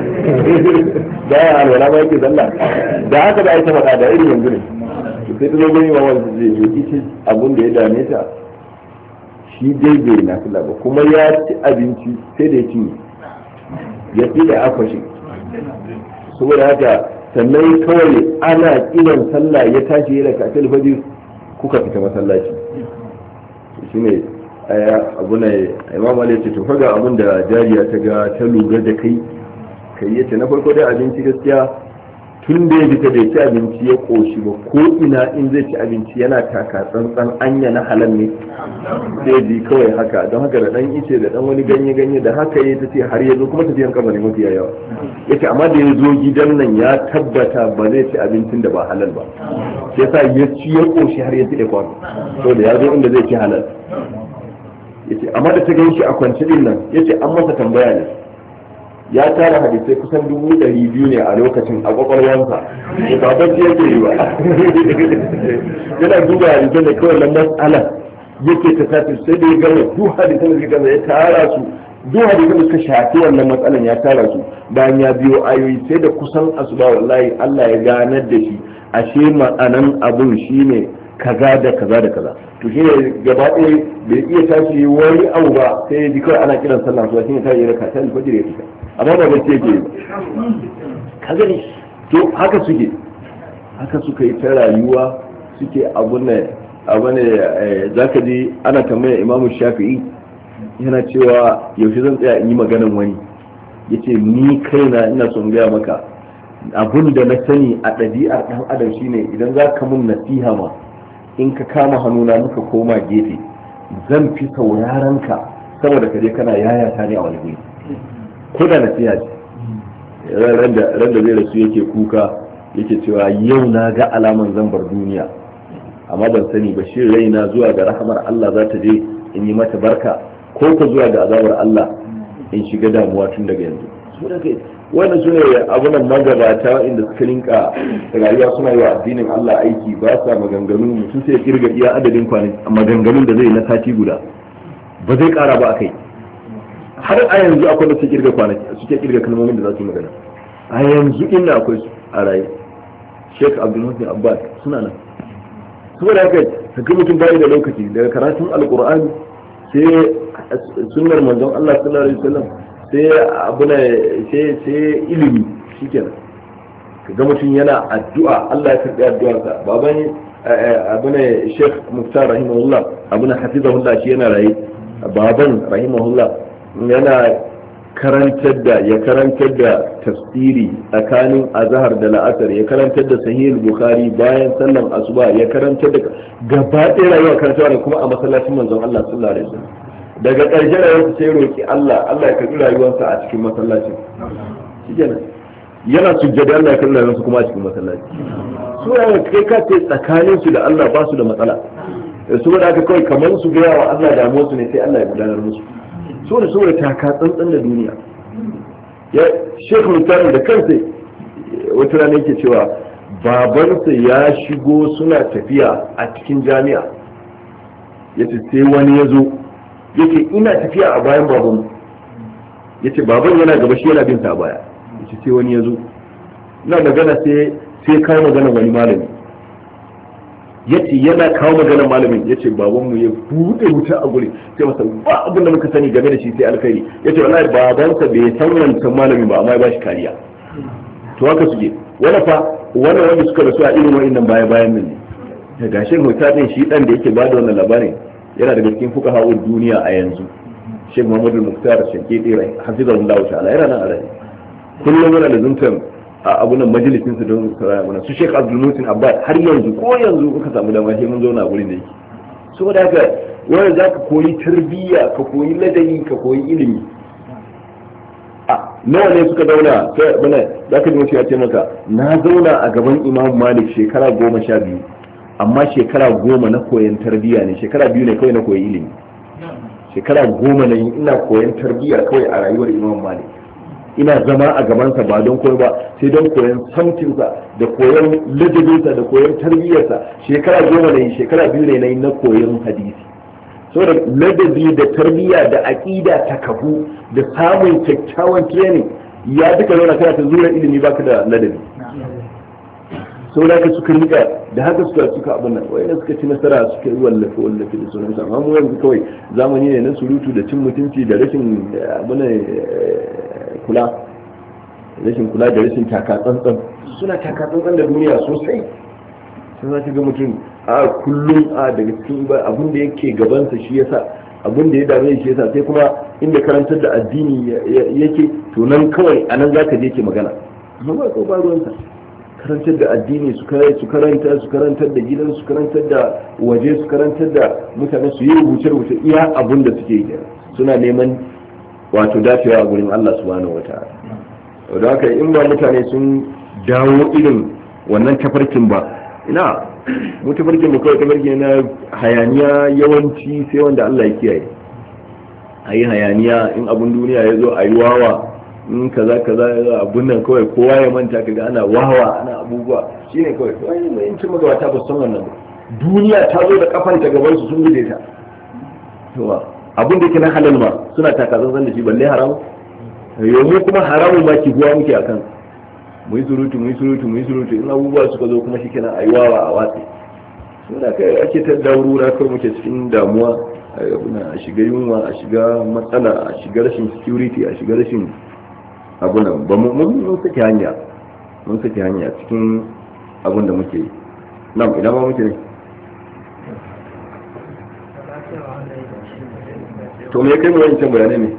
da ya alwala ba yake zalla da haka da ita faɗa da irin yanzu ne sai ta zo gani ma wanda zai yi ita abun da ya dame ta shi dai bai na fila ba kuma ya ci abinci sai da ya cinye ya fi da akwashi saboda haka sannan kawai ana kiran sallah ya tashi ya raka ta fajr kuka fita masallaci shine abu ne imam Ali ce to faga abin da jariya ta ga ta lura da kai kai yace na farko dai abinci gaskiya tun da ya fita bai ci abinci ya koshi ba ko ina in zai ci abinci yana taka tsantsan anya na halal ne sai ji kawai haka don haka da dan ice da dan wani ganye ganye da haka yayi tace har ya zo kuma tafiyan kabari mafi yawa yace amma da ya zo gidan nan ya tabbata ba zai ci abincin da ba halal ba sai yasa ya ci ya koshi har ya ci da kwano to da ya zo inda zai ci halal yace amma da ta gan shi a kwance din nan yace an masa tambaya ne ya tara hadisai kusan dubu ɗari biyu ne a lokacin a kwakwalwansa da ba bacci yake yi ba yana duba hadisan da kawai nan matsala yake ta tafi sai da ya gama duk hadisan da suka gama ya tara su duk hadisan da suka shafi wannan matsalan ya tara su bayan ya biyo ayoyi sai da kusan asuba wallahi Allah ya ganar da shi ashe ma'anan abun shine kaza da kaza da kaza to shi ne gaba ɗaya bai iya tashi wani abu ba sai ya ji kawai ana kiran sallah su shi ne ta yi raka ta alfajir ya fita amma ba bai ce ke ka gani to haka suke haka suka yi ta rayuwa suke abu ne abu ne zaka ji ana tambaya imamu shafi'i yana cewa yaushe zan tsaya in yi maganan wani yace ni kaina ina son gaya maka abun da na sani a ɗabi'ar ɗan adam shine idan za ka mun nasiha ma in ka kama hannuna muka koma gefe zan fi sauraron ka saboda ka je kana yayata ne a wani guri ko da nasiha ce ran da zai rasu yake kuka yake cewa yau na ga alaman zan bar duniya amma ban sani ba shi raina zuwa ga rahamar Allah za ta je in yi mata barka ko ka zuwa ga azabar Allah in shiga damuwa tun daga yanzu wannan su ne abunan magabata inda suka rinka rayuwa suna yi wa addinin Allah aiki ba sa maganganu mutum sai ya kirga iya adadin kwanaki maganganun da zai na sati guda ba zai kara ba a kai har a yanzu akwai da suke kirga kwanaki suke kirga kalmomin da za su yi magana a yanzu inda akwai su a raye Sheikh Abdul Muhsin Abbas suna nan saboda haka kaga mutum bai da lokaci daga karatun alqur'ani sai sunnar manzon Allah sallallahu alaihi wasallam sai abu ne sai ilimi shikenan kaga mutum yana addu'a Allah ya karbi addu'arsa baban abu ne Sheikh Muftar rahimahullah abu ne hafizahullah shi yana raye baban rahimahullah yana karantar da ya karantar da tafsiri tsakanin azhar da la'asar ya karantar da sahih bukhari bayan sallan asuba ya karantar da gaba ɗaya rayuwa karantarwa ne kuma a masallacin manzon Allah sallallahu alaihi wasallam daga ƙarshe rayuwarsa sai roki Allah Allah ya karbi rayuwarsa a cikin masallacin shikenan yana sujjada Allah ya karbi rayuwarsa kuma a cikin masallaci su ya kai ka ce tsakanin su da Allah ba su da matsala su da aka kawai kamar su ga wa Allah damuwar su ne sai Allah ya gudanar musu so da saboda taka tsantsan da duniya ya shekul mutane da kansa wata rana yake cewa babansa ya shigo suna tafiya a cikin jami'a yace sai wani ya zo yake ina tafiya a bayan baban yace baban yana gaba shi yana bin sa a baya yace sai wani ya zo ina magana sai sai kai magana wani malami yace yana kawo maganar malamin yace baban mu ya bude wuta a guri sai masa ba abin da muka sani game da shi sai alkhairi yace wallahi babansa bai san wancan malamin ba amma ya bashi kariya to haka suke wala fa wannan wanda suka rasu a irin wa'annan baya bayan nan ne ga shi mutane shi dan da yake bada wannan labarin yana daga cikin fuqaha'ul duniya a yanzu Sheikh Muhammad al-Muqtar Shankiti hafizahullahu ta'ala yana nan a rai kullum yana da zuntan a abunan majalisin su don saraya mana su Sheikh Abdul Mutin Abbas har yanzu ko yanzu kuka samu dama sai mun zauna a gurin da yake saboda haka wanda zaka koyi tarbiyya ka koyi ladabi ka koyi ilimi a nawa ne suka zauna sai bana zaka ji mutum ya ce maka na zauna a gaban Imam Malik shekara goma sha biyu amma shekara goma na koyon tarbiyya ne shekara biyu ne kawai na koyi ilimi shekara goma na ina koyon tarbiyya kawai a rayuwar Imam Malik ina zama a gabansa ba don koyo ba sai don koyon samtinsa da koyon ladabinsa da koyon tarbiyyarsa shekara goma ne shekara biyu ne na yi na koyon hadisi saboda ladabi da tarbiyya da aƙida ta kafu da samun kyakkyawan training ya duka zauna kana ta zura ilimi baka da ladabi saboda haka suka rika da haka suka suka abin nan wai suka ci nasara suka yi wallafe wallafe da sunan sa amma mu yanzu kawai zamani ne na surutu da cin mutunci da rashin abin kula rashin kula da rashin taka tsantsan suna taka tsantsan da duniya sosai sai za ka ga mutum a kullum a daga cikin abin da yake gabansa shi yasa abin da ya dame shi yasa sai kuma inda karantar da addini yake to nan kawai anan zaka je ke magana amma ba ko ba ruwansa karantar da addini su karanta su karantar da gidan su karantar da waje su karantar da mutane su yi rubuce-rubuce iya abin da suke yi suna neman wato dacewa a gurin Allah subhanahu wata'ala da haka in ba mutane sun dawo irin wannan tafarkin ba ina mu tafarkin mu kawai tafarki na hayaniya yawanci sai wanda Allah ya kiyaye a yi hayaniya in abun duniya ya zo a yi wawa in kaza kaza abun nan kawai kowa ya manta kaga ana wawa ana abubuwa shine kawai wani mai cin magabata ba san wannan ba duniya ta zo da kafanta gaban su sun guje ta to abun da yake na halal ma suna takazan da shi balle haram yau mu kuma haramun ma ki huwa muke akan mu yi surutu mu yi surutu mu yi surutu in abubuwa suka zo kuma shikenan ayi wawa a watsi suna kai ake ta daurura kawai muke cikin damuwa a shiga yunwa a shiga matsala a shiga rashin security a shiga rashin abunan ba mu mun saki hanya mun saki hanya cikin abun da muke nan idan ma muke ne to me kai mu wancan bayanai ne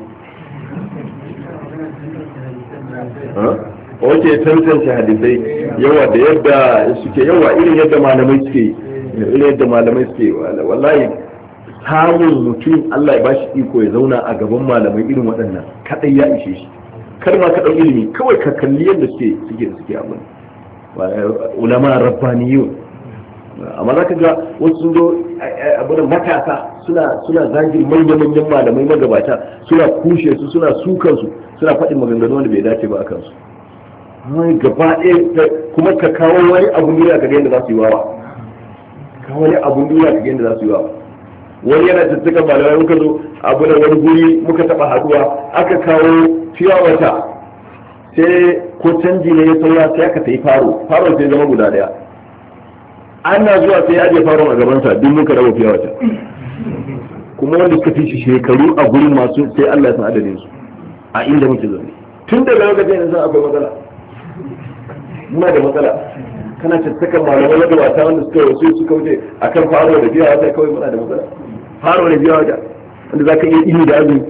ha wace tantance hadisai yawa da yadda suke yawa irin yadda malamai suke irin yadda malamai suke wallahi samun mutum Allah ya bashi iko ya zauna a gaban malamai irin waɗannan kadai ya ishe shi kar ma ka ɗau ilimi kawai ka kalli yadda suke suke suke abin ulama rabbaniyun amma za ka ga wasu sun zo abin matasa suna suna zagin manya-manyan malamai magabata suna kushe su suna sukan su suna faɗin maganganu wanda bai dace ba a kansu amma gaba ɗaya kuma ka kawo wani abun duniya ka ga yadda za su yi wawa kawo wani abun duniya ka ga yadda za su yi wawa wani yana tattaka malamai muka zo abu da wani guri muka taɓa haɗuwa aka kawo fiya wata sai ko canji ne ya saura sai aka ta yi faro faro sai zama guda daya ana zuwa sai ya je faron a gabansa duk muka raba fiya wata kuma wanda suka fi shi shekaru a gurin masu sai Allah ya san adadin su a inda muke zaune tun daga lokacin da san akwai matsala muna da matsala kana tattakan malamai na gabata wanda suka wasu suka wuce akan faro da fiya wata kawai muna da matsala faro da fiya wata wanda za ka iya ini da azumi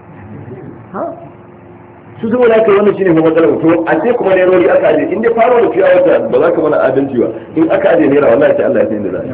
su saboda haka wannan shine kuma matsalar to a ce kuma ne rori aka aje in dai faro da fiya wata ba za ka mana adalci ba in aka aje naira wallahi sai Allah ya san da za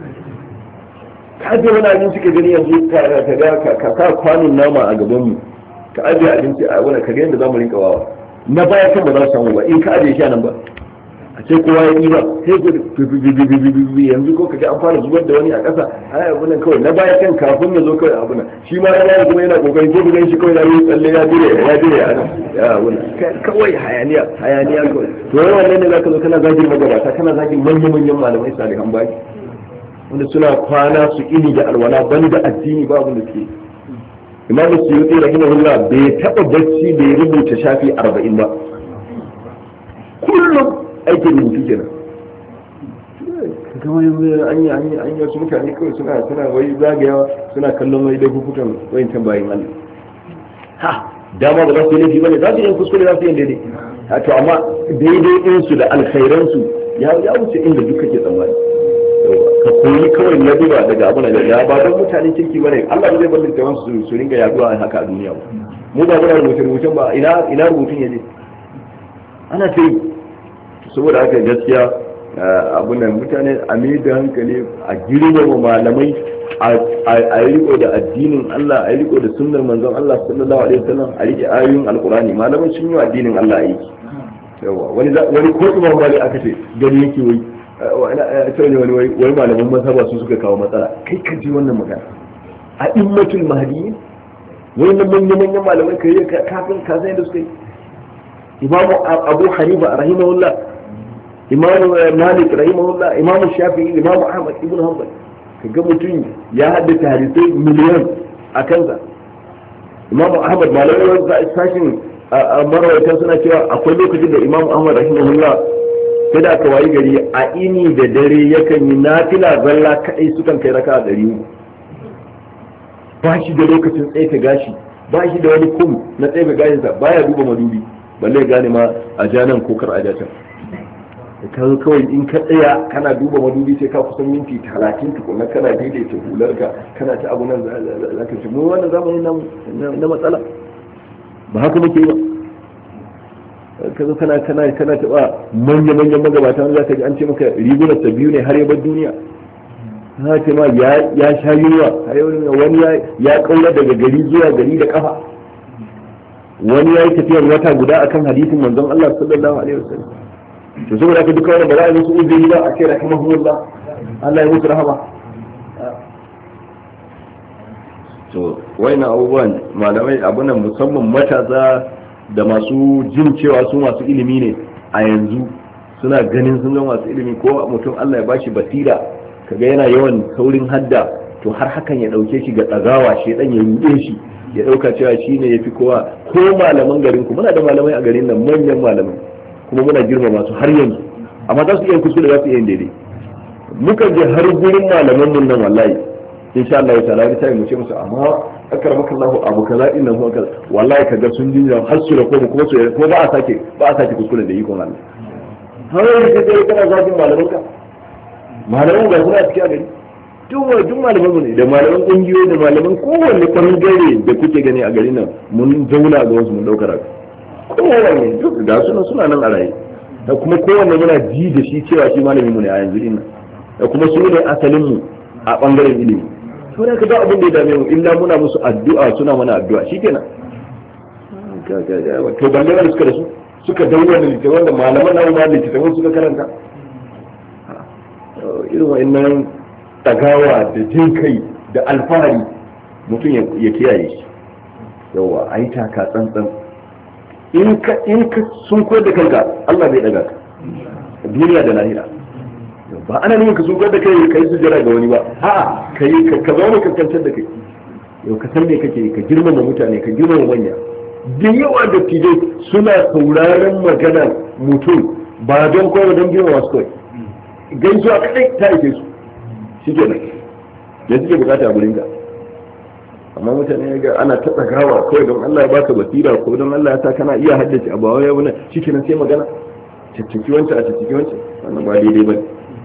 ka aje wani abinci ka gani yanzu ka ga ka ka kwanin nama a gaban mu ka aje abinci a wani ka ga yadda zamu rinka wawa na baya kan ba za su samu ba in ka aje shi nan ba a ce kowa ya ɗiba sai ku yanzu ko kaga an fara zubar da wani a ƙasa ai abu nan kawai na baya kan kafin ya zo kawai abu nan shi ma ya kuma yana kokari ko bugan shi kawai ya yi tsalle ya dire ya dire a nan ya abu nan kawai hayaniya hayaniya kawai to wai wannan ne zaka zo kana zagin magabata kana zagin manyan manyan malamai salihan baki wanda suna kwana su ini da alwala banda addini babu da ke imamu suyuti rahimahullah bai taba bacci bai rubuta shafi arba'in ba kullum aikin rubutu kenan kamar an yi an yi an yi wasu mutane kawai suna suna wai zagayawa suna kallon wai laifukan wayancan bayan Allah ha dama ba za su yi laifi bane za su yi kuskure za su yi daidai ha to amma daidai din su da alkhairan su ya ya wuce inda duka ke tsammani ka koyi kawai na duba daga abin da ya ba don mutanen kirki bane Allah zai bar littafin su su ringa yaduwa haka a duniya ba mu ba muna rubuce rubutun ba ina ina rubutun yaje ana ta yi saboda haka gaskiya abin nan mutane a mai da hankali a girmama malamai a yi riko da addinin Allah a yi riko da sunnar manzon Allah sallallahu alaihi wasallam a rike ayoyin alqurani malamai sun yi addinin Allah aiki yawa wani wani ko imam mali aka ce gani yake wai wani wani wani malaman mazhaba su suka kawo matsala kai ka ji wannan magana a immatul mahdi wai nan manyan manyan malamai kai kafin ka san da suka yi imamu abu hanifa rahimahullah imamu malik rahimahullah imamu shafi'i imamu ahmad ibn hanbal kaga mutum ya haddace hadisai miliyan a kansa imamu ahmad malamai wanda sashin marwaitan suna cewa akwai lokacin da imamu ahmad rahimahullah sai da aka wayi gari a ini da dare yakan yi nafila zalla kadai sukan kai raka a ɗari ba shi da lokacin tsaye gashi ba shi da wani kum na tsaye gashinsa baya duba madubi balle gane ma a janan ko kar a jatan ka kawai in ka tsaya kana duba madubi sai ka kusan minti talatin tukuna kana daidaita hularka kana ta abu nan za ka ce mu wannan zamani na matsala ba haka muke ba ka zo kana kana kana taba manya manyan magabata wanda zaka ji an ce maka rigunar ta biyu ne har ya bar duniya ha ce ma ya ya sha yunwa wani ya kaura daga gari zuwa gari da kafa wani ya yi tafiyar wata guda akan hadisin manzon Allah sallallahu alaihi wasallam to saboda haka duka wannan ba za a musu uzuri ba a ce rahimahullah Allah ya musu rahama to waina abubuwan malamai abunan musamman matasa da masu jin cewa su masu ilimi ne a yanzu suna ganin sun ga masu ilimi ko mutum Allah ya bashi basira kaga yana yawan saurin hadda to har hakan ya dauke shi ga tsagawa shedan ya rude shi ya dauka cewa shine yafi kowa ko malaman garin ku muna da malamai a garin nan manyan malamai kuma muna girmama su har yanzu amma za su iya kuskure za su iya daidai muka je har gurin malaman mun nan wallahi insha Allah ta'ala sai mu ce musu amma akramaka Allah abu kaza inna huwa kaza wallahi kaga sun jinja har su da ko kuma su ko ba a sake ba a sake kuskure da ikon Allah har yanzu kai kana zagin malaman ka malaman ga suna cikin gari duk duk malaman mu ne da malaman kungiyoyi da malaman kowanne bangare da kuke gani a garin nan mun zauna ga wasu mun daukar kowanne duk da suna suna nan a raye da kuma kowanne muna ji da shi cewa shi malamin mu ne a yanzu din nan da kuma su ne asalin mu a bangaren ilimi to da kaga abin da ya dame mu illa muna musu addu'a suna mana addu'a shikenan to balle wanda suka da su suka dawo da littafin da malaman nan ma littafin suka karanta irin wa'annan tagawa da jin kai da alfahari mutum ya kiyaye shi yawa a yi taka tsantsan in ka sun koyar da kanka Allah bai daga ka duniya da lahira ba ana nuna ka sun koyar da kai ka yi sujjara ga wani ba a'a ka yi ka zama kankantar da kai yau ka san me kake ka girmama mutane ka girmama manya da yawa da tijai suna sauraron maganar mutum ba don kawai don girmama su kawai gaisuwa kadai ta ake su shi ke nan da suke bukata a gurin ka amma mutane ga ana ta tsagawa kawai don Allah ya baka basira ko don Allah ya sa kana iya haddace abu wai wani shi ke nan sai magana cicciki wancan a cicciki wancan wannan ba daidai ba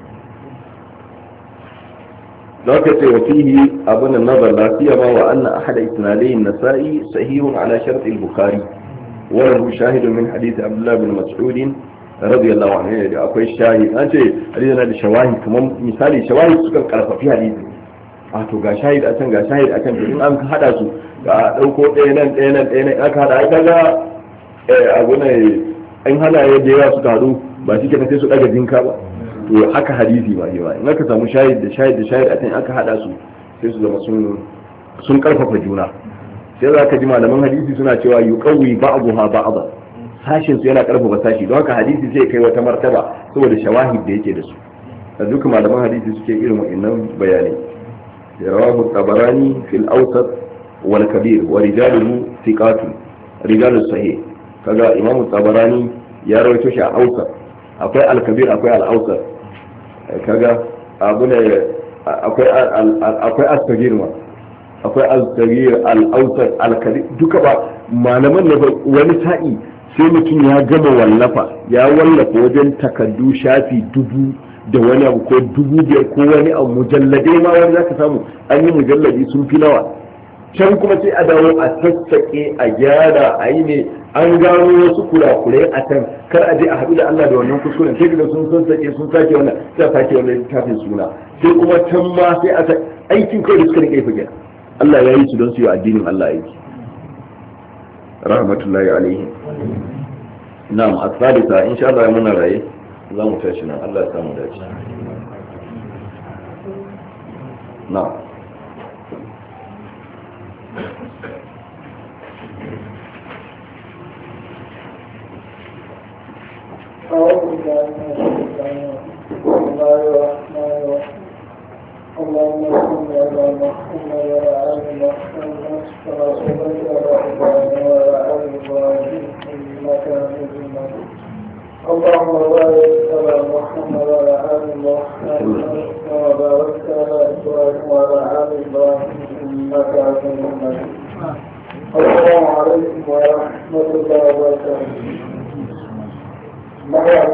za ka ce wa fihi abun nan nazar lafiya ma wa anna ahada isnadayn nasa'i sahihun ala shart al-bukhari wa lahu shahidun min hadith abdullah bin mas'ud radiyallahu anhu da akwai shahid an ce hadisi na da shawahid kamar misali shawahid suka karfafi hadisi a to ga shahid a can ga shahid a can to in an hada su ga dauko ɗaya nan ɗaya nan ɗaya nan aka hada aka ga abu ne an hana ya da yawa suka hadu ba shi kenan sai su daga jinka ba to haka hadisi ba shi ba in aka samu shahid da shahid da shahid a can aka hada su sai su zama sun sun karfafa juna sai za ka ji malaman hadisi suna cewa yuqawwi ba'daha ba'dha sashin su yana karfafa sashi don haka hadisi sai kai wata martaba saboda shawahid da yake da su da duka malaman hadisi suke irin wa'annan bayanai rawahu tabarani fil awsat wal kabir wa rijaluhu thiqatun rijalus sahih kaga imamu tabarani ya rawaito shi a awsat akwai al kabir akwai al awsat kaga abu ne akwai akwai asgir ma akwai asgir al-awsat al-kabir duka ba malaman ne wani sa'i sai mutum ya gama wallafa ya wallafa wajen takaddu shafi dubu da wani abu ko dubu biyar ko wani abu mujalladai ma wani zaka samu an yi mujalladi sun fi nawa can kuma sai a dawo a sassaƙe a gyara a yi ne an gano wasu kurakurai a can kar a je a haɗu da Allah da wannan kuskuren sai daga sun sassaƙe sun sake wannan sai a sake wannan littafin suna sai kuma can ma sai a aikin kai da suka rike fage Allah ya yi su don su yi addinin Allah aiki rahmatullahi alaihi na'am as-salisa insha Allah muna raye za mu tashi nan Allah ya samu dace na'am أعوذ بالله من الشيطان الرجيم بسم الله الرحمن الرحيم اللهم صل على محمد وعلى آل محمد كما صليت على إبراهيم وعلى آل إبراهيم إنك حميد مجيد اللهم بارك على محمد وعلى آل محمد كما باركت على إبراهيم وعلى آل إبراهيم إنك حميد مجيد السلام عليكم ورحمة الله وبركاته. ما هو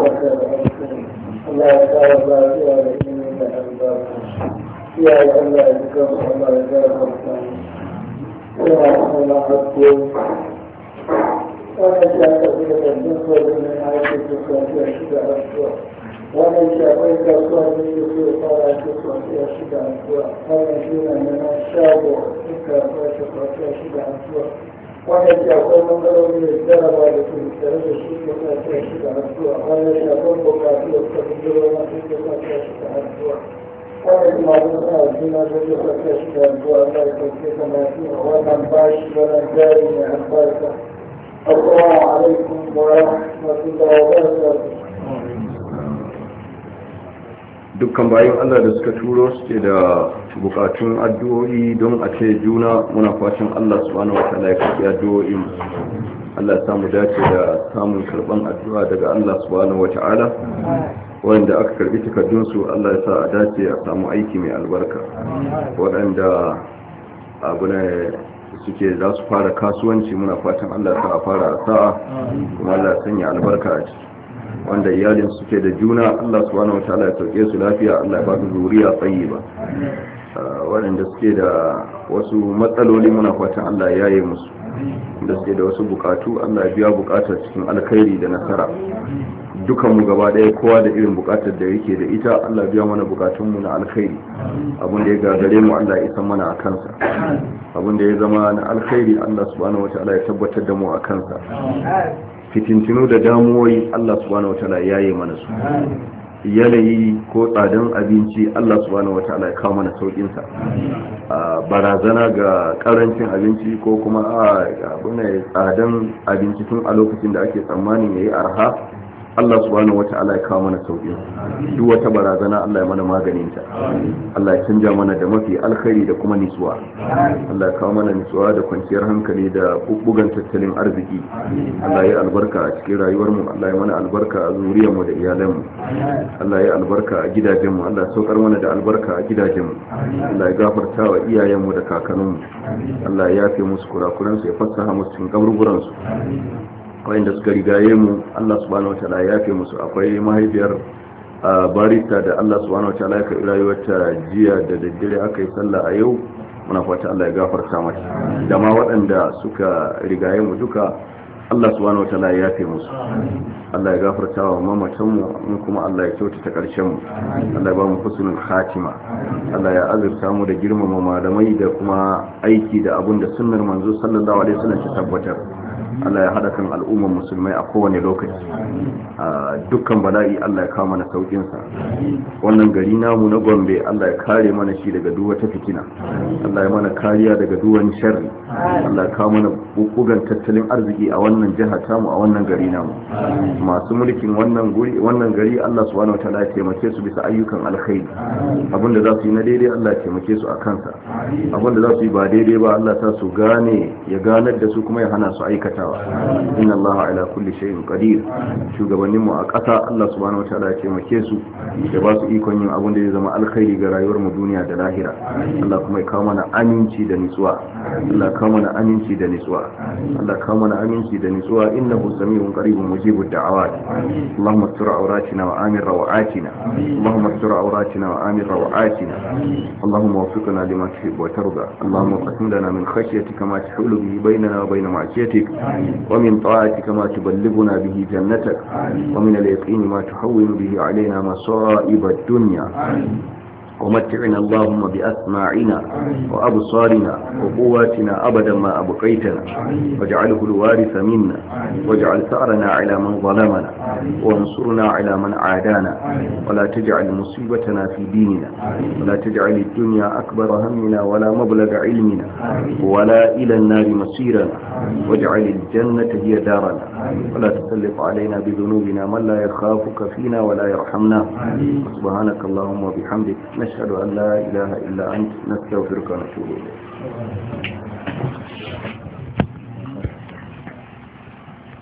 الله تعالى بارك عليكم من الأنبار يا الله يذكر الله يذكر يا الله أكبر وأنا شاكر لك النصر من عيش الدكتور في أشداء الأسواق وأنا شاكر لك الصور من يسير طالع الدكتور في أشداء الأسواق وأنا فينا من الشابع الدكتور في أشداء الأسواق وأنا شاكر من ضروري الدربة التي ترد الشركة في أشداء الأسواق وأنا شاكر بكاتي التقدير وما في الدكتور في أشداء الأسواق وأنا معلومات فيما الدكتور في أشداء الأسواق الله يكون ما فيه وأنا باش ولا جاري من البركة. السلام عليكم ورحمة الله وبركاته. dukkan bayan Allah da suka turo suke da bukatun addu'o'i don a ce juna muna fatan Allah subhanahu wataala ya karbi addu'o'in Allah ya samu dace da samun karban addu'a daga Allah subhanahu wataala wanda aka karbi takardun su Allah ya sa a dace a samu aiki mai albarka waɗanda abu ne suke za su fara kasuwanci muna fatan Allah ya sa a fara sa'a kuma Allah ya sanya albarka a ciki wanda iyalin suke da juna Allah subhanahu wataala ya sauke su lafiya Allah ya ba su zuriya tayyiba waɗanda suke da wasu matsaloli muna fatan Allah ya yaye musu da suke da wasu bukatu Allah ya biya bukatar cikin alkhairi da nasara dukan mu gaba ɗaya kowa da irin bukatar da yake da ita Allah biya mana bukatun mu na alkhairi abin da ya gagare mu Allah ya isa mana a kansa abin da ya zama na alkhairi Allah subhanahu wataala ya tabbatar da mu a kansa fitintinu da damuwoyi Allah subhanahu wataala ya yi mana su yanayi ko tsadan abinci Allah subhanahu wataala ya kawo mana saukin sa barazana ga karancin abinci ko kuma a abune tsadan abinci tun a lokacin da ake tsammanin yayi arha Allah subhanahu wata'ala ya kawo mana sauƙi duk wata barazana Allah ya mana maganin ta Allah ya canja mana da mafi alkhairi da kuma nisuwa Allah ya kawo mana nisuwa da kwanciyar hankali da bubbugan tattalin arziki Allah ya albarka a cikin rayuwar mu Allah ya mana albarka a zuriyar mu da iyalan mu Allah ya albarka a gidajen mu Allah ya saukar mana da albarka a gidajen mu Allah ya gafarta wa iyayen mu da kakannin mu Allah ya yafe musu kurakuran su ya fassaha musu cikin kaburburan su wanda suka rigaye mu Allah subhanahu wataala ya yafe musu akwai mahaifiyar barista da Allah subhanahu wataala ya kai rayuwarta jiya da daddare aka yi sallah a yau muna fata Allah ya gafarta mata da ma waɗanda suka rigaye mu duka Allah subhanahu wataala ya yafe musu Allah ya gafarta wa mamatan mu in kuma Allah ya kyautata karshen mu Allah ya ba mu husnul khatima Allah ya azurta mu da girmama malamai da kuma aiki da abun da sunnar manzo sallallahu alaihi wasallam ta tabbatar Allah ya haɗa kan al'ummar musulmai a kowane lokaci dukkan bala'i Allah ya kawo mana saukinsa wannan gari namu na Gombe Allah ya kare mana shi daga duk wata fitina Allah ya mana kariya daga duk wani sharri Allah ya kawo mana bukugan tattalin arziki a wannan jiha tamu a wannan gari namu masu mulkin wannan guri wannan gari Allah subhanahu wataala ya taimake su bisa ayyukan alkhairi abinda za su yi na daidai Allah ya taimake su a kansa abinda za su yi ba daidai ba Allah ta su gane ya ganar da su kuma ya hana su aikata aikatawa inna Allah ala kulli shay'in qadir shugabannin mu a ƙasa Allah subhanahu wataala ya taimake su ya ba su ikon yin abin da zai zama alkhairi ga rayuwar mu duniya da lahira Allah kuma ya kawo mana aminci da nutsuwa Allah ya kawo mana aminci da nutsuwa Allah ya kawo mana aminci da nutsuwa innahu samiun qaribun mujibud da'awat Allahumma astur awratina wa amir rawatina Allahumma astur awratina wa amir rawatina Allahumma waffiqna lima tuhibbu wa tarda Allahumma qasim lana min khashyatika ma tahulu bihi baynana wa bayna ma'siyatik wa min ta'atika ma tuballighuna bihi jannatak wa min al-yaqini ma tuhawwinu bihi علينا مصائب الدنيا ومتعنا اللهم بأسماعنا وأبصارنا وقواتنا أبدا ما أبقيتنا واجعله الوارث منا واجعل ثأرنا على من ظلمنا وانصرنا على من عادانا ولا تجعل مصيبتنا في ديننا ولا تجعل الدنيا أكبر همنا ولا مبلغ علمنا ولا إلى النار مصيرنا واجعل الجنة هي دارنا ولا تسلط علينا بذنوبنا من لا يخافك فينا ولا يرحمنا سبحانك اللهم وبحمدك نشهد أن لا إله إلا أنت نستغفرك ونتوب إليك